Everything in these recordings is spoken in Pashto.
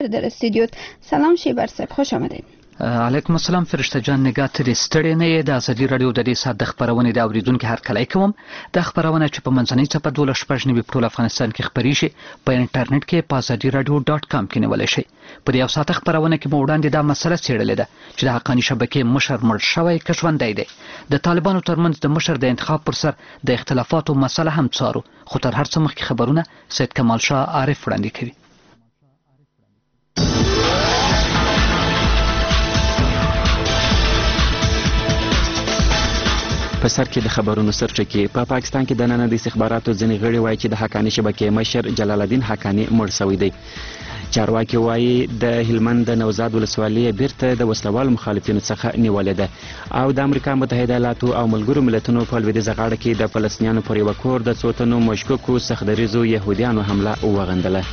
در استودیو. سلام شیبر صاحب، خوش آمدید. علیکم السلام فرشته جان. نگاه ترې ستړی نه یې. د ازادي راډیو د دې ساعت د خپرونې د اورېدونکو هرکلی کوم. د خپرونه چې په منځنۍ څپه 12:09 په ټول افغانستان کې خپرې شي په انټرنیټ کې په azadiradio.com کې نیولی شي. په دې یو ساعته خپرونه کې مو وړاندې دا مسله څېړلې ده چې د حقاني شبکې مشر مړ شوی که ژوندی دی. د طالبانو ترمنځ د مشر د انتخاب پر سر د اختلافاتو مسله هم څارو، خو تر هر څه مخکې خبرونه سید کمال شاه عارف وړاندې کوي. په سر کې د خبرونو سرچکې په پاکستان کې د نن د استخباراتو ځینې غړي وایي چې د حقاني شبکې مشر جلال الدین حقاني مړ شوی دی. چارواکي وایي د هلمند د نوزاد ولسوالۍ بیرته د وسلوالو مخالفینو څخه نیولې ده او د امریکا متحده ایالاتو او ملګرو ملتونو په لویدیځه غاړه کې د فلسطینیانو پر یوه کور د څو تنو مشکوکو سختدریځو یهودیانو حمله وغندله.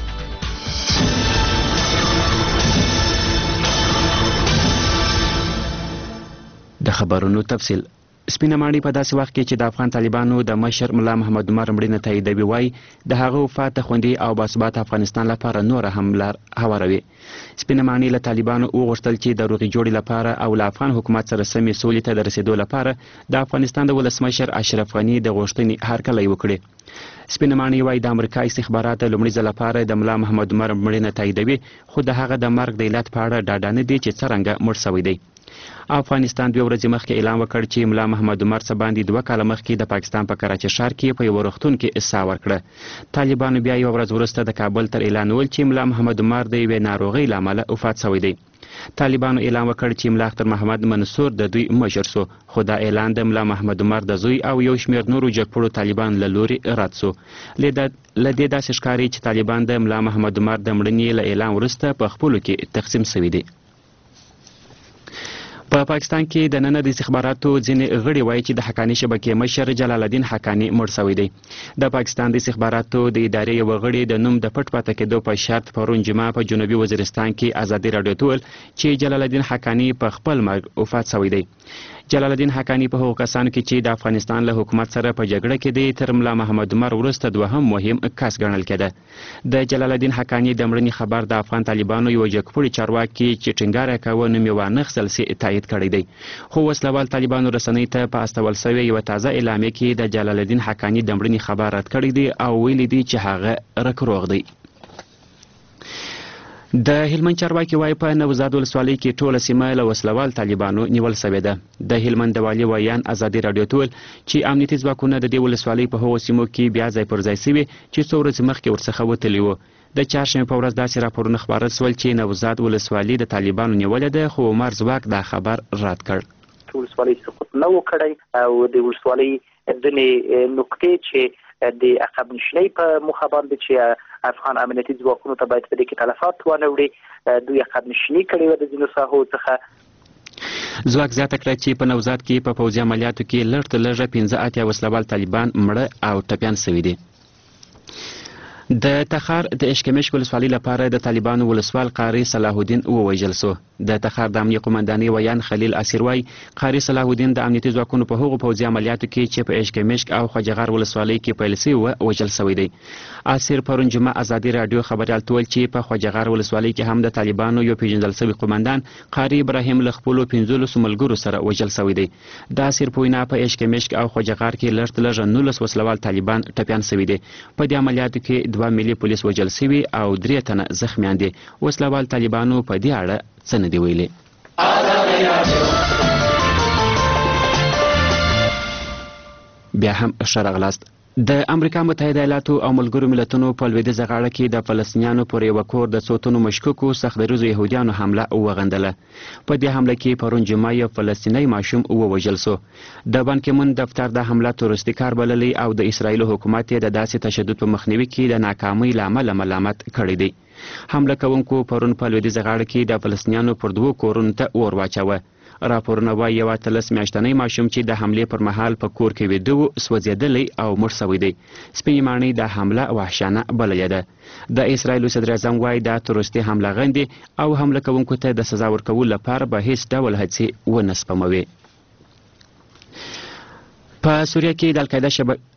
د خبرونو تفصیل. سپینه ماڼۍ په داسې وخت کې چې د افغان طالبانو د مشر ملا محمد عمر مړینه تاییدوي وایي د هغه وفات د خوندي او باثباته افغانستان لپاره نوره هم لار هواروي. سپینه ماڼۍ له طالبانو وغوښتل چې د روغې جوړې لپاره او له افغان حکومت سره سمې سولې ته د رسېدو لپاره د افغانستان د ولسمشر اشرف غني د غوښتنې هرکلی وکړي. سپینه ماڼۍ وایي د امریکا استخبارات لومړي ځل لپاره د ملا محمد عمر مړینه تاییدوي، خو د هغه د مرګ د علت په اړه ډاډه نه دي چې څرنګه مړ شوی دی. افغانستان 2 ورځې مخکې اعلان وکړ چې ملا محمد عمر څه باندې 2 کاله مخکې د پاکستان په کراچي ښار کې په یوه روغتون کې ساه ورکړه. طالبانو بیا یوه ورځ وروسته د کابل تر اعلانول چې ملا محمد عمر د یوې ناروغۍ له امله وفات شوی دی. طالبانو اعلان وکړ چې ملا اختر محمد منصور د دوی مشر سو، خو دا اعلان د ملا محمد عمر د زوی او یو شمېر نورو جګپوړو طالبانو له لوري رد سو. له دې داسې ښکاري چې طالبان د ملا محمد عمر د مړینې له اعلان وروسته په خپلو کې تقسیم شوي دي. په پاکستان کې د نن د استخباراتو ځینې غړي وایي چې د حقاني شبکې مشر جلال الدین حقاني مړ شوی دی. د پاکستان د استخباراتو د ادارې یو غړي د نوم د پټ پاتې کېدو په شرط پرون جمعه په جنوبي وزیرستان کې ازادي راډیو ته وویل چې جلال الدین حقاني په خپل مرګ وفات شوی دی. جلال الدین حقاني په هغو کسانو کې چې د افغانستان له حکومت سره په جګړه کې دی تر ملا محمد عمر وروسته دوهم مهم کس ګڼل کېده. د جلال الدین حقاني د مړینې خبر د افغان طالبانو یو جګپوړي چارواکي چې ټینګار یې کاوه نوم یې وانخیستل سي تایید کړی دی، خو وسلوال طالبانو رسنۍ ته په استول شوې یوه تازه اعلامیه کې د جلال الدین حقاني د مړینې خبر رد کړی دی او ویلي دی چې هغه رکروغ دی. د هلمند چارواکي وایي په نوزاد ولسوالۍ کې ټوله سیمه له وسلوال طالبانو نیول شوې ده. د هلمند د والي ویان ازادي راډیو ته وویل چې امنیتي ځواکونه د دې ولسوالۍ په هغو سیمو کې بیا ځای پر ځای شوي چې څو ورځې مخکې ورڅخه وتلي وو. د چهارشنبې په ورځ داسې راپورونه خپاره شول چې نوزاد ولسوالۍ د طالبانو نیولې ده، خو عمر ځواک دا خبر رد کړ. ولسوالۍ سقوط نه و کړی او د ولسوالۍ ځینې نقطې چې د عقب نشینۍ په موخه باندې چې افغان امنیتي ځواکونو ته باید په دې کې تلفات وانه وړي، دوی عقب نشیني کړې وه د ځینو ساحو څخه. ځواک زیاته کړه چې په نوزاد کې په پوځي عملیاتو کې لږ تر لږه 85 وسلوال طالبان مړه او ټپیان شوي دي. د تخار د اشکمش ولسوالۍ لپاره د طالبانو ولسوال قاری صلاح الدین ووژل شو. د تخار د امنیه قومندانۍ ویان خلیل اسیر وایي قاری صلاح الدین د امنیتي ځواکونو په هغو پوځي عملیاتو کې چې په اشکمشک او خواجهغار ولسوالۍ کې پیل شوي وه وژل شوی دی. اسیر پرون جمعه ازادي راډیو خبریال ته ویل چې په خواجهغار ولسوالۍ کې هم د طالبانو یو پیژندل شوی قومندان قاری ابراهیم له خپلو 15 ملګرو سره وژل شوی دی. د اسیر په وینا په اشکمشک او خواجهغار کې لږ تر لږه 19 وسلوال طالبان ټپیان شوي دي. په دې عملیاتو کې 2 ملي پولیس وژل شوي او 3 تنه زخمیان دي. وسلوال طالبانو په دې اړه څه نه دي ویلي. بیا هم ښه راغلاست. د امریکا متحده ایالاتو او ملګرو ملتونو په لویدیځه غاړه کې د فلسطینیانو پر یوه کور د څو تنو مشکوکو سختدریځو یهودیانو حمله وغندله. په دې حمله کې پرون جمعه یو فلسطینی ماشوم ووژل سو. د بان کی مون دفتر د حمله تروریستي کار بللی او د اسرایل حکومت یې د داسې تشدد په مخنیوي کې د ناکامۍ له امله ملامت کړی دی. حمله کوونکو پرون په لویدیځه غاړه کې د فلسطینیانو پر 2 کورونو ته اور واچوه. راپورونه وایي یو 13 میاشتنی ماشوم چې د حملې پر مهال په کور کې ویده و سوځېدلی او مړ شوی دی. سپینې ماڼۍ د حمله وحشیانه بللې ده. د اسرایلو صدر اعظم وایي دا تروریستي حمله غندي او حمله کوونکو ته د سزا ورکولو لپاره به هیڅ ډول هڅې ونه سپموي. په سوریه کې د القاعده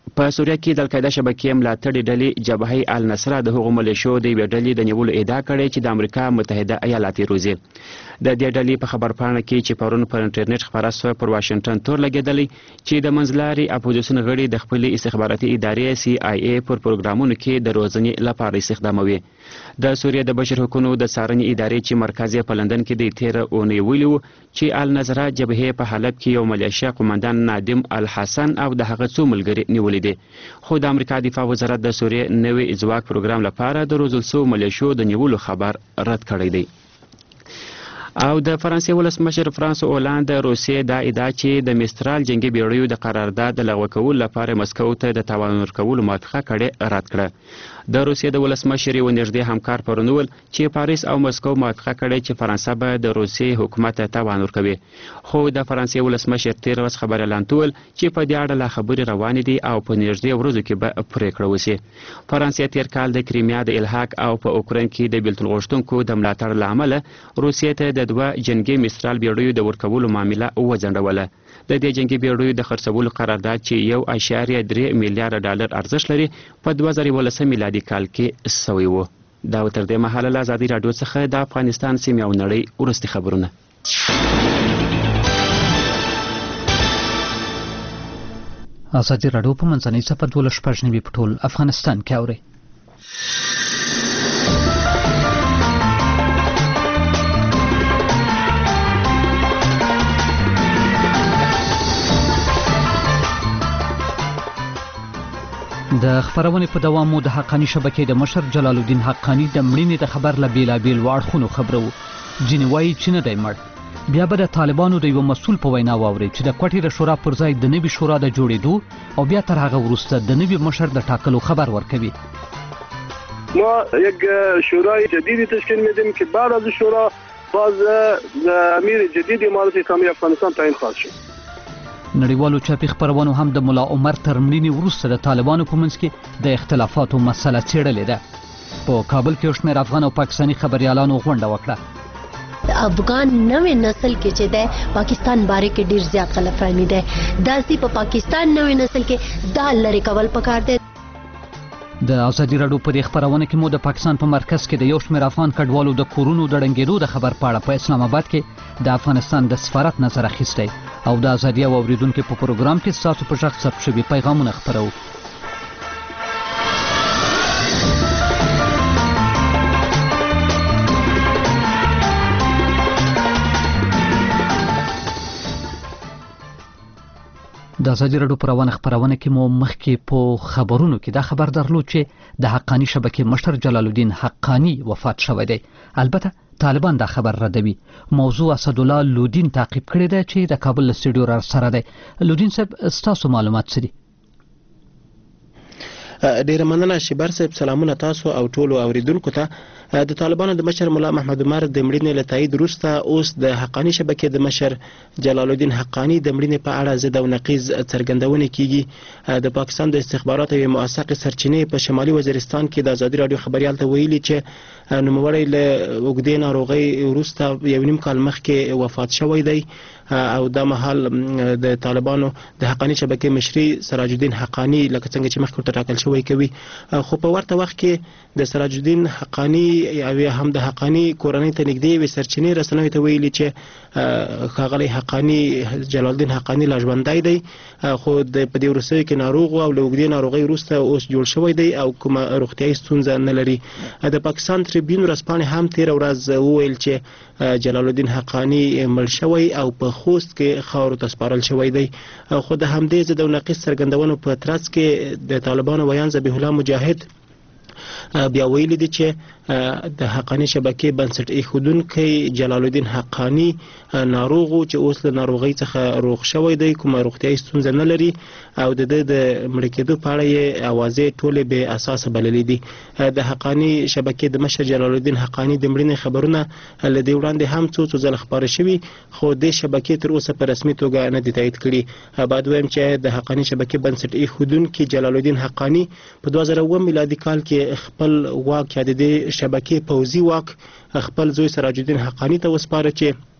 په سوریه کې د القاعده شبکې ملاتړې ډلې جبهه النصره د هغو ملیشو د یوې ډلې د نیولو ادعا کړې چې د امریکا متحده ایالات یې روزي. د دې ډلې په خبرپاڼه کې چې پرون پر انټرنیټ خبره شوه پر واشنگټن تور لګېدلی چې د منځلاري اپوزیسیون غړي د خپلې استخباراتي ادارې CIA پر پروګرامونو کې د روزنې لپاره استخداموي. د سوریه د بشر حقوقو د څارنې ادارې چې مرکز یې په لندن کې د تیر اونۍ ویلي و چې النصره جبهه په حلب کې یو ملیشیا قومندان نادم الحسن او د هغه څو ملګري نیولي دي. خو د امریکا دفاع وزارت د سوریه نوې ځواک پروګرام لپاره د روزل شوو ملیشو د نیولو خبر رد کړی دی. او د فرانسې ولسمشر فرانس اولاند د روسیې دا ادعا چې د مسترال جنگي بیړیو د قرارداد د لغوه کولو لپاره مسکو ته د تاوان ورکولو موافقه کړې رد کړه. د روسیې د ولسمشر یو نږدې همکار پرونول چې پاریس او مسکو موافقه کړې چې فرانسه به د روسیې حکومت ته تاوان ورکوي. خو د فرانسې ولسمشر تیر ورځ خبر اعلان کول چې په دې اړه لا خبرې روانې دي او په نږدې ورځو کې به پریکړه وشي. فرانسې تیر کال د کریمیا د الحاق او په اوکراین کې د بیلتون غوښتونکو د ملاتړ له امله روسیې ته د دوه جنگي مسترال بیړیو د ورکولو معامله وځنډوله. د دې جنگي بیړیو د خرڅولو قرارداد چې 1.3 میلیارډ ډالر ارزښت لري په 2019 میلادي کال کې سوی و. دا تر دې مهاله له ازادي راډیو څخه د افغانستان سیمې او نړۍ وروستي خبرونه. ازادي راډیو په منځنۍ صفحه 12 په ټول افغانستان کې اوري. د خبرونې په دوام مو د حقانی شبکې د مشر جلال الدین حقانی د مړینې د خبر له بیلابیل واړخونو خبرو. ځینې وایي چې نه دی مړ. بیا به د طالبانو د یو مسؤل په وینا واورئ چې د کوټې د شورا پر ځای د نوي شورا د جوړېدو او بیا تر هغه وروسته د نوي مشر د ټاکلو خبر ورکوي. ما یک شورای جدیدی تشکیل میدیم که بعد از شورا باز امیر جدید امارت اسلامی افغانستان تعیین خواهد شد. نړیوالو چاپي خبرونو هم د ملا عمر تر مړینې وروسته د طالبانو په منځ کې د اختلافاتو مسله څېړلې ده. په کابل کې یو شمېر افغان او پاکستاني خبریالانو غونډه وکړه. افغان نوې نسل کې چې ده پاکستان باره کې ډیر زیات غلطفهمي ده. داسې په پاکستان نوې نسل کې دا لري کول پکار ده. د ازادي راډیو په دې خبرونه کې مو د پاکستان په مرکز کې د یو شمېر افغان کډوالو د کورونو د ړنګېدو د خبر په اړه په اسلام آباد کې د افغانستان د سفارت نظر اخیستی او د ازادي او اوریدونکو په پروګرام کې ستاسو په غږ ثبت شوي پیغامونه خپرو. د ازادي راډیو په روانه خبرونه کې مو مخکې په خبرونو کې دا خبر درلود چې د حقانی شبکې مشر جلال الدین حقانی وفات شوی دی. البته طالبان دا خبر ردوي. موضوع اسدالله لودین تعقیب کړی دی چې د کابل له سټوډیو را سره دی. لودین صاحب ستاسو معلومات څه دي؟ ډیره مننه شیبر صاحب. سلامونه تاسو او ټولو اوریدونکو ته. د طالبانو د مشر مولا محمد عمر د مړینې له تایید وروسته اوس د حقانی شبکې د مشر جلال الدین حقانی د مړینې په اړه ضد او نقیض څرګندونه کیږي. د پاکستان د استخباراتو یوې موثقې سرچینې په شمالي وزیرستان کې د ازادي راډیو خبريال ته ویلي چې نوموړی له اوږدې ناروغۍ وروسته 1.5 کال مخکې وفات شوی دی او دا مهال د طالبانو د حقانی شبکې مشري سراج الدین حقانی لکه څنګه چې مخکې ټاکل شوی کوي. خو په ورته وخت کې د سراج الدین حقانی او هم د حقانی کورنۍ ته نږدې وي سرچینې رسنیو ته ویلي چې ښاغلی حقانی جلال الدین حقانی لا ژوندی دی خو په دې وروستیو کې ناروغ او له اوږدې ناروغۍ وروسته اوس جوړ شوی دی او کومه روغتیایي ستونزه نه لري. د پاکستان ټریبیون ورځپاڼې هم تېره ورځ وویل چې جلال الدین حقانی مړ شوی او په خوست کې خاورو ته سپارل شوی دی. خو د همدې ضد او نقیض څرګندونو په ترڅ کې د طالبانو ویان ذبیح الله مجاهد بیا ویلي دي چې د حقانی شبکې بنسټ ایښودونکی جلال الدین حقانی ناروغ و چې اوس له ناروغۍ څخه روغ شوی دی، کومه روغتیایي ستونزه نه لري او د مړه کېدو په اړه یې اوازې ټولې بې اساسه بللې دي. د حقانی شبکې د مشر جلال الدین حقانی د مړینې خبرونه له دې وړاندې هم څو ځله خپاره شوي خو د شبکې تر اوسه په رسمي توګه نه دي تایید کړي. باید ووایم چې د حقانی شبکې بنسټ ایښودونکی جلال الدین حقانی په 2009 میلادي کال کې خپل واک یا د شبکې پوځي واک خپل زوی سراج الدین حقانی ته وسپاره چې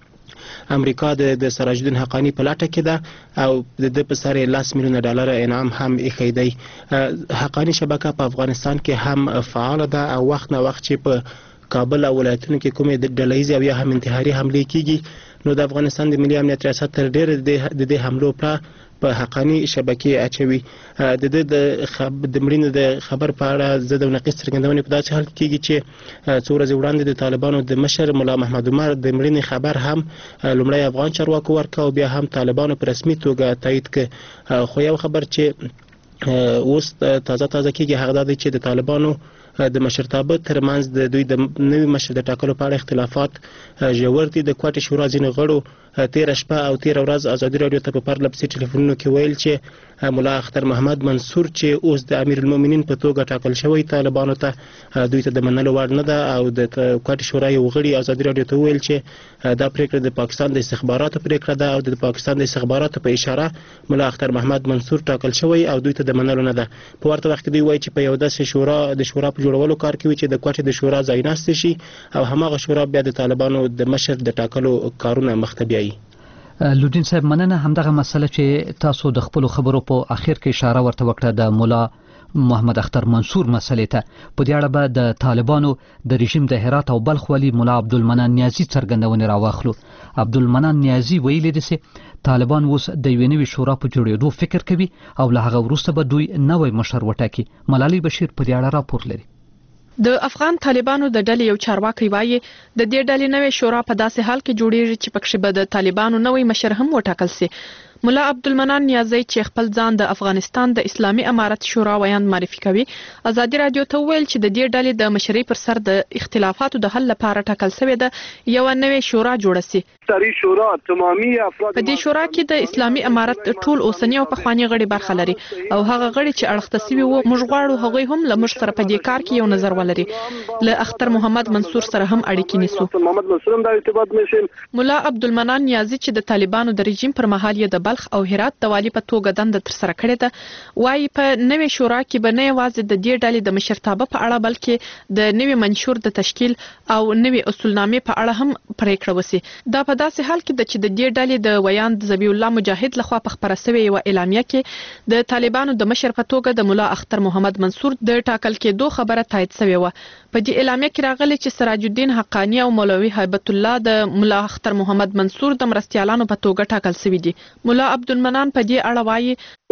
امریکا د سراج الدین حقانی په لټه کې ده او د په سر $10 میلیونه انعام هم ایښی دی. حقانی شبکه په افغانستان کې هم فعال ده او وخت نه وخت چې په کابل او ولایتونو کې کومې د ډلهیزې او یا هم انتحاري حملې کیږي نو د افغانستان د ملي امنیت ریاست تر ډیره د دې حملو په حقانی شبکې اچوي. د مړینې د خبر په اړه زه د نقیص څرګندونې په داسې حال کې کیږي چې څو ورځې وړاندې د طالبانو د مشر ملا محمد عمر د مړینې خبر هم لومړی افغان چارواکو ورکړ او بیا هم طالبانو په رسمي توګه تایید کړ. خو یو خبر چې اوس تازه کیږي هغه دا دی چې د طالبانو د مشرتابه ترمنځ د دوی د نوي مشر د ټاکلو په اړه اختلافات ژور دي. د کوټې شورا ځینې غړو تیره شپه او تیره ورځ ازادي راډیو ته په پرله پسې ټلیفونونو کې ویل چې ملا اختر محمد منصور چې اوس د امیر المؤمنین په توګه ټاکل شوی طالبانو ته دوی ته د منلو وړ نه ده او د کوټې شورا یو غړي ازادي راډیو ته ویل چې دا پریکړه د پاکستان د استخباراتو پریکړه ده او د پاکستان د استخباراتو په اشاره ملا اختر محمد منصور ټاکل شوی او دوی ته د منلو نه ده. په ورته وخت کې دوی وایي چې په یو داسې شورا په جوړولو کار کوي چې د کوټې د شورا ځای ناست شي او هماغه شورا بیا د طالبانو د مشر د ټاکلو کارونه مخته بیایي. لودین صاحب مننه. همدغه مسله چې تاسو د خپل خبرو په اخر کې اشاره ورته وکړه د مولا محمد اختر منصور مسلې ته، په دې اړه به د طالبانو د رژیم د هرات او بلخ والی مولا عبدالمنان نیازی څرګندونې راواخلو. عبدالمنان نیازی ویلي دي چې طالبان اوس د یوې نوې شورا په جوړېدو فکر کوي او له هغه وروسته به دوی نوی مشر وټاکي. ملالۍ بشیر په دې اړه راپور لري. د افغان طالبانو د ډلې یو چارواکي وایي د دې ډلې نوې شورا په داسې حال کې جوړیږي چې پکې به د طالبانو نوې مشر هم وټاکل شي. مولا عبدالمنان نیازی چې خپل ځان د افغانستان د اسلامي امارت شورا ویاند معرفي کوي ازادي رادیو ته ویل چې د دې ډلې د مشرۍ پر سر د اختلافاتو د حل لپاره ټاکل شوې ده یو نوې شورا جوړه شي. په دې شورا کې د اسلامي امارت ټول اوسنی او پخوانی غړي برخه لري او هغه غړي چې اړخته شوي وو موږ غواړو هغوی هم له موږ سره په دې کار کې یو نظر ولري. له اختر محمد منصور سره هم اړیکې نیسو. مولا عبدالمنان نیازی چې د طالبانو د رژیم پر مهال یې د بلخ او هرات د والی په توګه دنده تر سره کړې ده وایي په نوې شورا کې به نه یوازې د دې ډلې د مشرتابه په اړه بلکې د نوې منشور د تشکیل او نوې اصولنامې په اړه هم پریکړه وشي. دا په داسې حال کې چې د دې ډلې د ویاند ذبیح الله مجاهد لخوا په خبره شوې یو اعلامیه کې د طالبانو د مشر په توګه د مولا اختر محمد منصور د ټاکل کېدو خبره تایید شوې و. په دې اعلامیه کې راغلي چې سراج الدین حقانی او مولوي هیبت الله د مولا اختر محمد منصور د مرستیالانو په توګه ټاکل شوي دي. مولا عبدالمنان په دې اړه وایي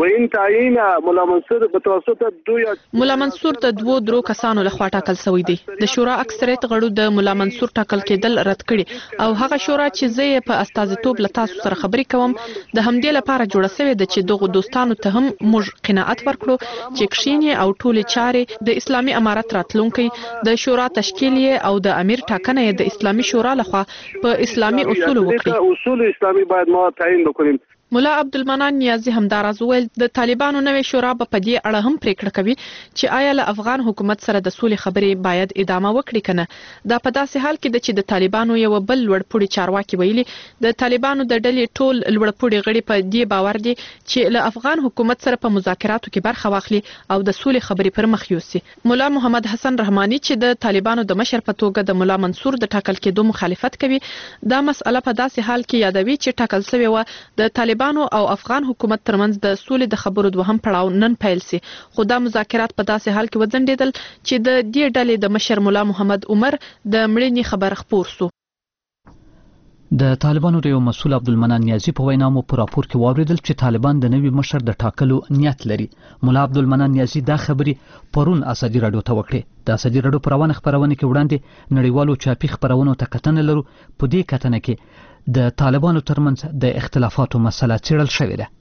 مولا منصور د 2 کسانو لخوا ټاکل شوی دی. د شورا اکثریت غړو د مولا منصور ټاکل کېدل رد کړي او هغه شورا چې زه په استازیتوب له تاسو سره خبرې کوم د همدې لپاره جوړه شوې ده چې دغه دوستانو ته هم موږ قناعت ورکړو چې کښینې او ټولې چارې د اسلامي امارت راتلونکي د شورا تشکیل او د امیر ټاکنه د اسلامي شورا لخوا په اسلامي اصول وکړي. اصول اسلامي باید ما تعیین وکړو. مولا عبدالمنان نیازی همداراز ویل د طالبانو نوې شورا په دې اړه هم پریکړه کوي چې آیا له افغان حکومت سره د سولې خبرې باید ادامه وکړي کنه. دا په داسې حال کې چې د طالبانو یو بل لوړپوړي چارواکي ویلي د طالبانو د ډلې ټول لوړپوړي غړي په دې باور دي چې له افغان حکومت سره په مذاکراتو کې برخه واخلي او د سولې خبرې پر مخ یوسي. مولا محمد حسن رحماني چې د طالبانو د مشر په توګه د مولا منصور د ټاکل کېدو مخالفت کوي دا مسأله په داسې حال کې یادوي چې ټاکل شوی و د طالبانو او افغان حکومت ترمنځ د سولې د خبرو دوهم پړاو نن پیل سي. خو دا مذاکرات په داسې حال کې وځنډېدل چې د دې ډلې د مشر مولا محمد عمر د مړینې خبر خپور سو. د طالبانو د یو مسؤل عبدالمنان نیازی په وینا مو په راپور کې واوریدل چې طالبان د نوي مشر د ټاکلو نیت لري. مولا عبدالمنان نیازی دا خبري پرون ازادي راډیو ته وکړه. د ازادي راډیو پروانه خبرونه کې وړاندې نړیوالو چاپی خبرونو ته کتنه لرو. په دې کتنه کې د طالبانو ترمنځ د اختلافاتو مسله څېړل شوې ده.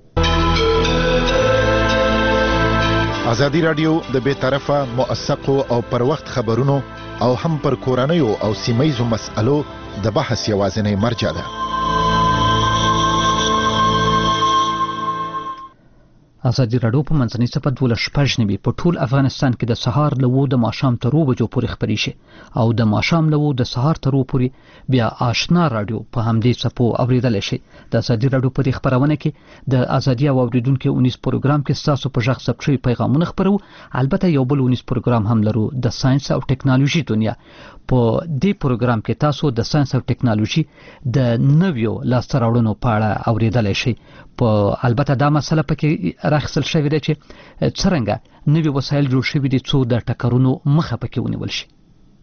ازادي راډیو د بې طرفه موثقو او پر وخت خبرونو او هم پر کورنیو او سیمایزو مسألو د بحث یوازینی مرجع ده. ازادي راډیو په منځنۍ صفحه 12 په ټول افغانستان کې د سهار له 9 د ماښام تر 2 بجو پورې خبري شي او د ماښام له 9 د سهار تر 2 پورې بیا آشنا راډیو په همدې صفو اوریدل شي. د ازادي راډیو په خبرونه کې د ازادي او اوریدونکو 19 پروګرام کې تاسو په ژغ ثبت شوی پیغامونه خبرو. البته یو بل 19 پروګرام هم لرو د ساينس او ټکنالوژي دنیا. په دې پروګرام کې تاسو د ساينس او ټکنالوژي د نویو لاسته راوړنو په اړه اوریدل شي. په البته دا مسله پکې راخصل شوې ده چې څنګه نوي وسایل جوړ شوي دي څو د ټکرونو مخه پکې ونیول شي.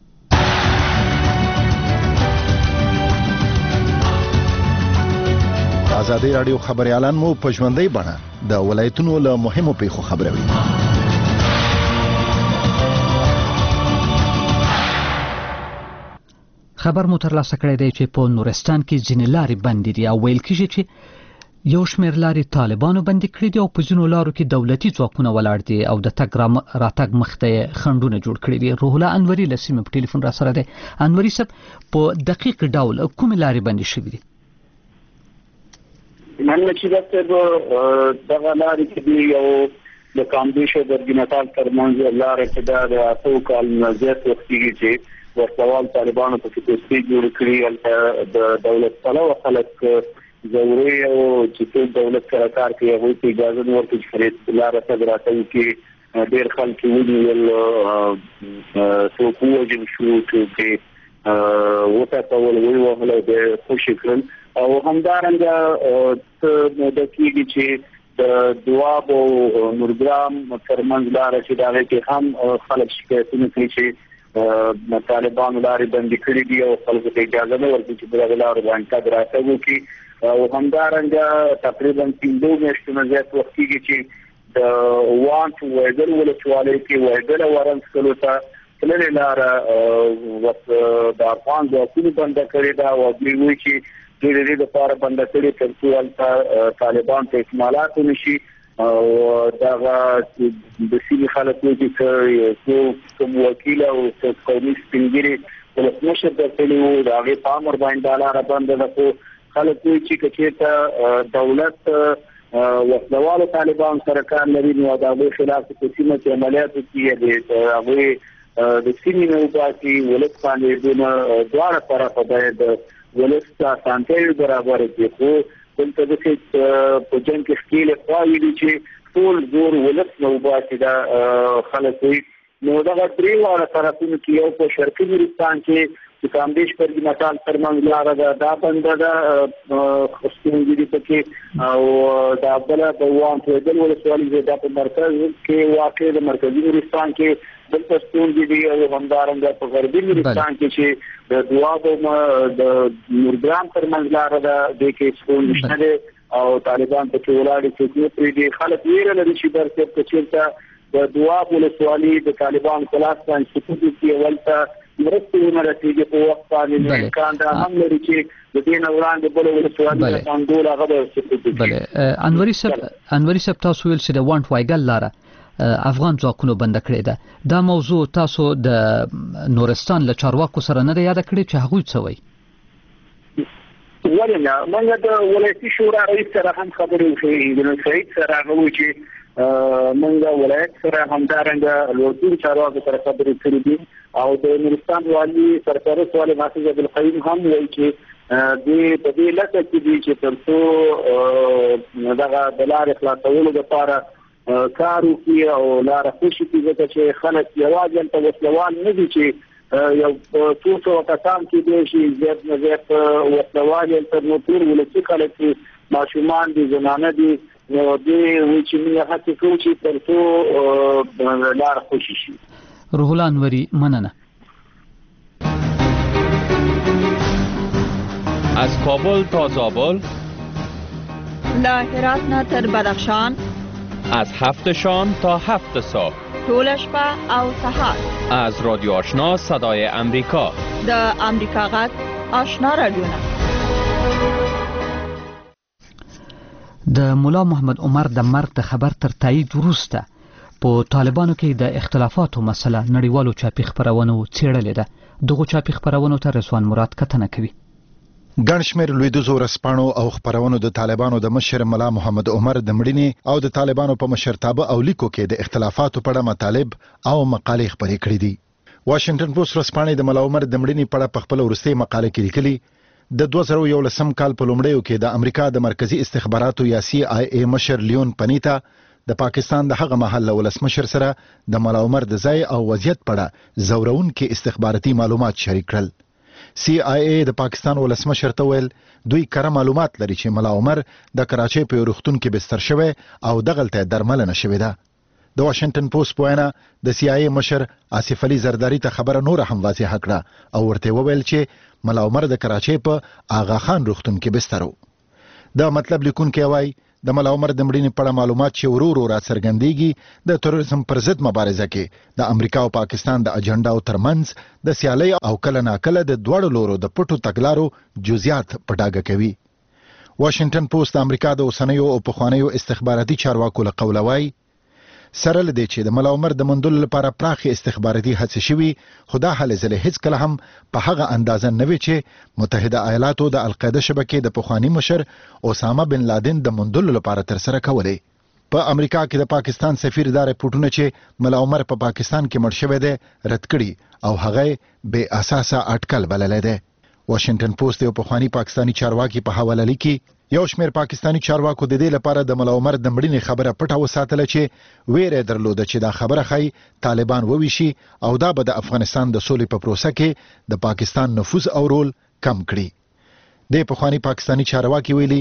ازادي راډیو خبريالان مو په ژوندۍ بڼه د ولایتونو له مهمو پیښو خبروي. خبر مو ترلاسه کړی دی چې په نورستان کې ځینې لارې بندې دي او ویل کېږي چې یو شمېر لارې طالبانو بندې کړې دي او په ځینو لارو کې دولتي ځواکونه ولاړ دي او د تګ راتګ مخ ته خنډونه جوړ کړي دي. روح الله انوري له سیمې په ټلیفون را سره دی. انوري صاحب په دقیق ډول کومې لارې بندې شوې دي؟ نن چې دغه لارې کې دی یو د کامدیش او برګینټال ترمنځ لارې چې د اتو کال نزدیک وخت کې چې ورسوال طالبانو په توسي جوړ کړی د دولت پلو خلک ضروري او چې دولت سره کار کوي هغه ته اجازه ورکړي چې لارې ته راځي کې ډېر خلک ونیول څو کوجم شو چې وته کول ویوهله د خوشی کړل او همدارنګه د کېږي چې د دواب او نورګرام ترمنځ لارې چې دا کې هم خلک شکایتونه کوي چې طالبانو لارې بندې کړې دي او خلکو ته اجازه نه ورکړي چې دغه لارې باندې تګ راتګ وکړي او همدارنګه تقریبا 5 میاشتې نه زیات وخت کېږي چې د وانټ وایګل ولسوالۍ کې وایګل ورنس کلو ته تللې لاره د افغان ځواکونو بنده کړې ده او دوی چې د دې لپاره بنده کړې تر څو طالبان ته اکمالات ونشي او دا د سیمې خلکو چې کوم وکیل او قومي سپینګری ولسمشر د تلو د هغه پامر باندې لاره بنده ده خلکو چې کچېته دولت وسلوال طالبان سره کار لري نو دا به خلاف په سیمه کې عملیات کوي د هغه د سیمې نو پاتې ولس باندې دواړه طرفه باید ولس سانتي برابر دي خو دلته د په جنگ کې سکیل خواوي دي چې ټول زور ولس نو پاتې دا خلکو نو دا غوړي طرفونو کې یو په شرقي نورستان کې چې کامدیش برګینټال ترمنځ لاره دا بنده ده خصوصي دي پکې او دا بل د وان په دل ولسوالۍ د په مرکز کې واقع د مرکزی نورستان کې د پښتون دي او همدارنګه په غربي نورستان کې چې د دواب او د نورګرام ترمنځ لاره ده د کې څو نشته او طالبان په ولاړې کې کوي دي خلک ویره لري چې درته کچېرته د دواب ولسوالۍ د طالبان خلاص باندې سقوط کې ولته مرستونه رسیدي په وخت باندې امکان دا هم لري چې د دې وړاندې بل ولسوالۍ څنګه هغه سقوط کوي. بله انوري صاحب تاسو ویل چې د وانټ وایګل لاره افغان ځواکونو بند کړې ده. دا موضوع تاسو د نورستان له چارواکو سره نه یاد کړی چې هغه څه وایي؟ ولنه موږ د ولایتي شورا رئیس سره هم خبرې وکړې د سعید سره هغه چې موږ ولایت سره همدارنګه لوړ چارواکو سره خبرې کړې دي او د نورستان والي سرکاري والي محمد عبدالقیوم هم وایي چې د دې لکه چې ترڅو دغه د لارې خلاصولو لپاره کار وکړي او لاره خوشي کړي چې خلک یوازې په وسلوال نه دي چې یو څو کسان کې دي چې زیات نه زیات وسلوال تر نو ټول ولسی خلک ماشومان دي زنانه دي نو دې چې موږ هڅه کوو چې ترڅو لاره خوشي شي. روح الله انوري مننه. از کابل تا زابل، له هرات نه تر بدخشان، از 7 شام تا 7 صبح، طول شپه او سحر، از رادیو آشنا صدای امریکا، د امریکا غږ آشنا رادیوونه. د مولا محمد عمر د مرګ د خبر تر تایید وروسته په طالبانو کې د اختلافاتو مسله نړیوالو چاپی خبرونو څېړلې ده. دغه چاپی خبرونو ته رضوان مراد کتنه کوي. ګڼ شمېر لویدیځو ورځپاڼو او خپرونو د طالبانو د مشر ملا محمد عمر د مړینې او د طالبانو په مشرتابه او لیکو کې د اختلافاتو په اړه مطالب او مقالې خپرې کړې دي. واشنگټن پوسټ ورځپاڼې د ملا عمر د مړینې په اړه په خپله وروستۍ مقاله کې لیکلي د 2011 کال په لومړیو کې د امریکا د مرکزی استخباراتو یا CIA مشر لیون پنیتا د پاکستان د هغه مهال ولسمشر سره د ملا عمر د ځای او وضعیت په اړه زورونکي استخباراتي معلومات شریک کړل. CIA د پاکستان ولسمشر ته ویل دوی کره معلومات لري چې ملا عمر د کراچۍ په روغتون کې بستر شوی او دغلته درملنه شوې ده. د واشنگټن پوسټ په وینا د CIA مشر آصف علي زرداری ته خبره نور هم واضحه کړه او ورته وویل چې ملا عمر د کراچۍ په آغا خان روغتون کې بستر و. دا مطلب لیکونکی وایي د ملا عمر د مړینې په اړه معلومات چې ورو ورو راڅرګندېږي د تروریزم پر ضد مبارزه کې د امریکا او پاکستان د اجنډاو ترمنځ د سیالۍ او کله ناکله د دواړو لورو د پټو تګلارو جزئیات په ډاګه کوي. واشنگټن پوسټ د امریکا د اوسنیو او پخوانیو استخباراتي چارواکو له قوله وایي سره له دې چې د ملا عمر د موندلو لپاره پراخې استخباراتي هڅې شوي خو دا هلې ځلې هیڅکله هم په هغه اندازه نه وي چې متحده ایالاتو د القاعده شبکې د پخواني مشر اسامه بن لادن د موندلو لپاره ترسره کولې. په امریکا کې د پاکستان سفیر دا رپورټونه چې ملا عمر په پاکستان کې مړ شوی دی رد کړي او هغه بې اساسه اټکل بللی دی. واشنگټن پوسټ یو پخواني پاکستاني چارواکي په حواله لیکي یو شمېر پاکستاني چارواکو د دې لپاره د ملا عمر د مړینې خبره پټه وساتله چې ویره درلوده چې دا خبره ښایي طالبان وویشي او دا به د افغانستان د سولې په پروسه کې د پاکستان نفوذ او رول کم کړي. د پخواني پاکستاني چارواکي ویلي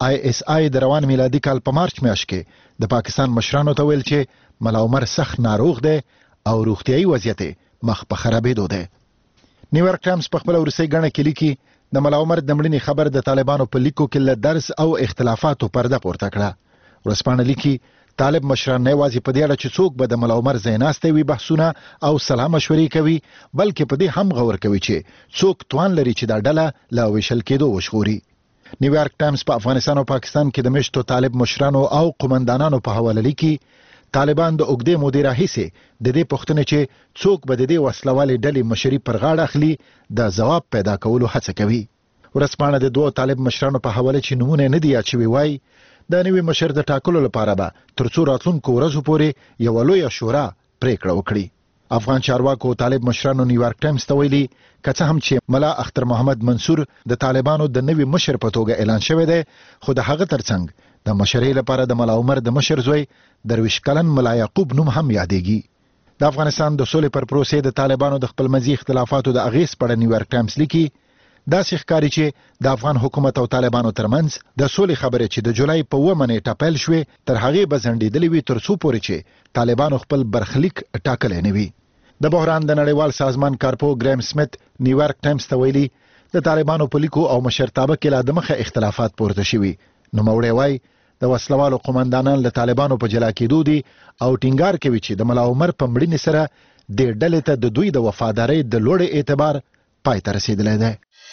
ISI د روان میلادي کال په مارچ میاشت کې د پاکستان مشرانو ته ویل چې ملا عمر سخت ناروغ دی او روغتیایي وضعیت مخ په خرابېدو دی. نیویارک ټایمز په خپله وروستۍ ګڼه کې لیکي د ملا عمر د مړینې خبر د طالبانو په لیکو کې له درس او اختلافاتو پرده پورته کړه. ورځپاڼه لیکي طالب مشران نه یوازې په دې اړه چې څوک به د ملا عمر ځای ناستی وي بحثونه او سلا مشورې کوي بلکې په دې هم غور کوي چې څوک توان لري چې دا ډله له ویشل کېدو وژغوري. نیویارک ټایمز په افغانستان او پاکستان کې د میشتو طالب مشرانو او قومندانانو په حواله لیکي طالبان د اوږدې مودې راهیسې د دې پوښتنې چې څوک به د دې وسلوالې ډلې مشري پر غاړه اخلي د ځواب پیدا کولو هڅه کوي. ورځپاڼه د دوه طالب مشرانو په حواله چې نومونه نه دي یاد شوي وایي د نوي مشر د ټاکلو لپاره به تر څو راتلونکو ورځو پورې یوه لویه شورا پریکړه وکړي. افغان چارواکو طالب مشرانو نیویارک ټایمز ته ویلي که څه هم چې ملا اختر محمد منصور د طالبانو د نوي مشر په توګه اعلان شوی دی خو د هغه ترڅنګ د مشرۍ لپاره د ملا عمر د مشر زوی درویش کلن ملا یعقوب نوم هم یادېږي. د افغانستان د سولې پر پروسې د طالبانو د خپلمنځي اختلافاتو د اغېز په اړه نیویارک ټایمز لیکي داسې ښکاري چې د افغان حکومت او طالبانو ترمنځ د سولې خبرې چې د جولای په 9 نیټه پیل شوې تر هغې به ځنډېدلې وي تر څو پورې چې طالبانو خپل برخلیک ټاکلی نه وي. د بحران د نړیوال سازمان کارپو ګریم سمیت نیویارک ټایمز ته ویلي د طالبانو په لیکو او مشرتابه کې لا د مخه اختلافات پورته شوي. نوموړی وایي د وسلوالو قومندانان له طالبانو په جلا کېدو دي او ټینګار کوي چې د ملا عمر په مړینې سره دې ډلې ته د دوی د وفادارۍ د لوړ اعتبار پای ته رسېدلی دی.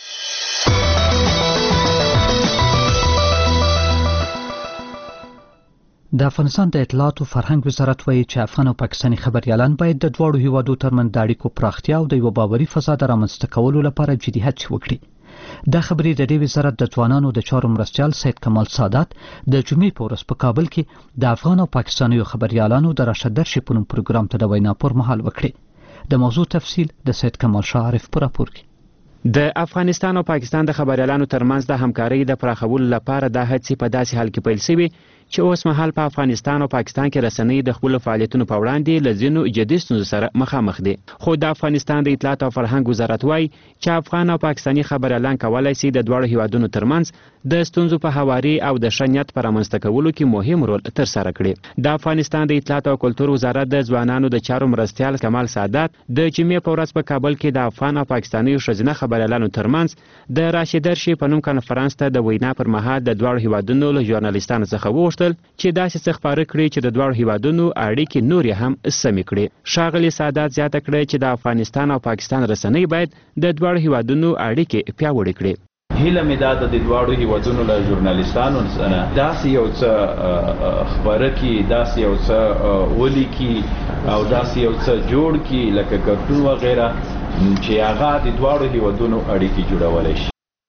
د افغانستان د اطلاعاتو فرهنګ وزارت وایي چې افغان او پاکستاني خبريالان باید د دواړو هیوادو ترمنځ د اړیکو پراختیا او د یو باوري فضا د رامنځته کولو لپاره جدي هڅې وکړي. دا خبرې د دې وزارت د ځوانانو د چارو مرستیال سید کمال سادات د جمعې په ورځ په کابل کې د افغان او پاکستاني خبريالانو د راشد درشي په نوم پروګرام ته د وینا پر مهال وکړي. د موضوع تفصیل د سید کمال شاه عارف په راپور کې. د افغانستان او پاکستان د خبريالانو ترمنځ د همکارۍ د پراخولو لپاره د هڅې په داسې حال کې پیل شوي چې اوس مهال په افغانستان او پاکستان کې رسنۍ د خپل فعالیتونو په وړاندې له ځینو جدي ستونزو سره مخامخ دي. خو د افغانستان د اطلاعات او فرهنګ وزارت وایي چې افغان او پاکستاني خبريالان کولای شي د دواړو هیوادونو ترمنځ د ستونزو په هواري او د ښه نیت په رامنځته کولو کې مهم رول ترسره کړي. د افغانستان د اطلاعات او کلتور وزارت د ځوانانو د چارو مرستیال کمال سادات د جمعې په ورځ په کابل کې د افغان او پاکستاني ښځینه خبريالانو ترمنځ د راشد درشي په نوم کنفرانس ته د وینا پر مهال د دواړو هیوادونو له ژورنالیستانو څخه وغوښتل چې داسې څه خپاره کړي چې د دواړو هیوادونو اړیکې نورې هم سمې کړي. ښاغلي سادات زیاته کړې چې د افغانستان او پاکستان رسنۍ باید د دواړو هیوادونو اړیکې پیاوړې کړي. هیله مې دا د دواړو هیوادونو له ژورنالیستانو سره داسې یو څه خپاره کړي، داسې یو څه ولیکي او داسې یو څه جوړ کړي لکه کارتون وغیره چې هغه د دواړو هیوادونو اړیکې جوړولی شي.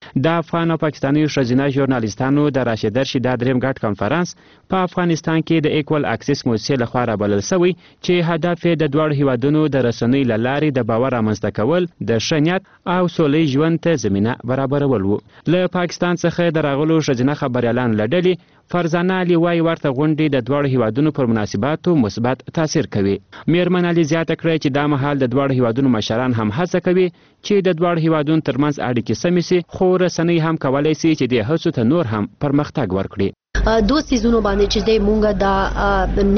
د افغان او پاکستاني ښځینه ژورنالیستانو د راشدر شیدا دریم ګډ کنفرانس په افغانستان کې د ایکول اکسس موسسې لخوا رابلل شوی چې هدف یې د دواړو هیوادونو د رسنیو له لارې د باور رامنځته کول د ښه نیت او سولهییز ژوند ته زمینه برابرول وو. له پاکستان څخه د راغلو ښځینه خبریالانو له ډلې فرزانه علي وایي ورته غونډې د دواړو هیوادونو پر مناسباتو مثبت تاثیر کوي. میرمن علي زیاته کړې چې دا مهال د دواړو هیوادونو مشران هم هڅه کوي چې د دواړو هیوادونو ترمنځ اړیکې سمې سي، خو رسنۍ هم کولی سي چې دې هڅو ته نور هم پرمختګ ورکړي. دو سیزونو باندې چې د مونږه دا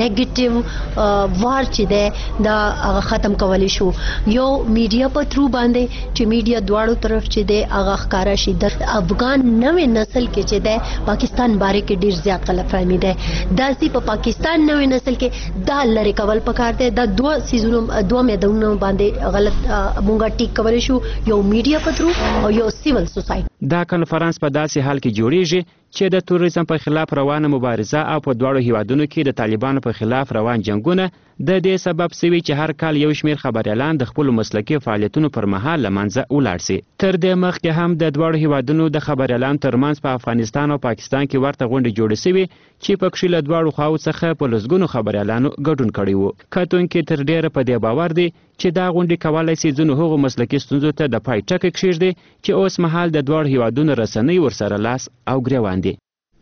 نیگیټیو وار چې ده دا هغه ختم کولی شو. یو میډیا په ترو باندې چې میډیا دواړو طرف چې ده هغه ښکارا شي. د افغان نوې نسل کې چې ده پاکستان باره کې ډیر زیات غلطفهمي ده. داسې په پاکستان نوې نسل کې دا لری کول پکار ده. دا دو سیزونو دوه میدانونو باندې غلط مونږه ټیک کولی شو، یو میډیا په ترو او یو سیول سوسایټي. دا کنفرانس په داسې حال کې جوړیږي چې د توریزم په خلاف روانه مبارزه او په دواړو هیوادونو کې د طالبانو په خلاف روان جنگونه د دې سبب سوي چې هر کال یو شمېر خبریالان د خپلو مسلکي فعالیتونو پر مهال له منځه ولاړ سي. تر دې مخکې هم د دواړو هیوادونو د خبریالانو ترمنځ په افغانستان او پاکستان کې ورته غونډې جوړې سوي چې پکښې له دواړو خواو څخه په لسګونو خبریالانو ګډون کړی وو. کتونکي تر ډېره په دې باور دي چې دا غونډې کولی سي ځینو هغو مسلکي ستونزو ته د پای ټکی کښېږدي چې اوس مهال د دواړو هیوادونو رسنۍ ورسره لاس او ګریوان دي.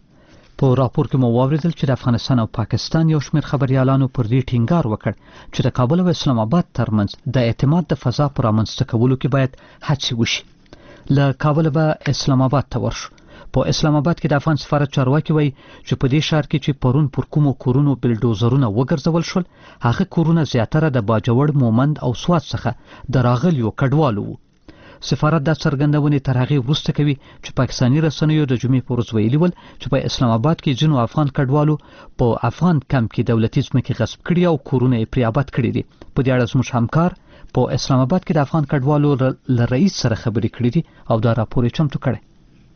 په راپور کې مو واوریدل چې د افغانستان او پاکستان یو شمېر خبریالانو پر دې ټینګار وکړ چې د کابل او اسلام آباد ترمنځ د اعتماد د فضا په رامنځته کولو کې باید هڅې وشي. له کابل به اسلام آباد ته ورشو. په اسلام آباد کې د افغان سفارت چارواکي وایي چې په دې ښار کې چې پرون پر کومو کورونو بلډوزرونه وګرځول شول، هغه کورونه زیاتره د باجوړ، مومند او سوات څخه د راغلیو کډوالو وو. سفارت دا څرګندونې تر هغې وروسته کوي چې پاکستاني رسنیو د جمعې په ورځ ویلي ول چې په اسلام آباد کې ځینو افغان کډوالو په افغان کمپ کې دولتي ځمکې غصب کړي او کورونه یې پرې آباد کړي دي. په دې اړه زموږ همکار په اسلام آباد کې د افغان کډوالو له رئیس سره خبرې کړي دي او دا راپور یې چمتو کړی.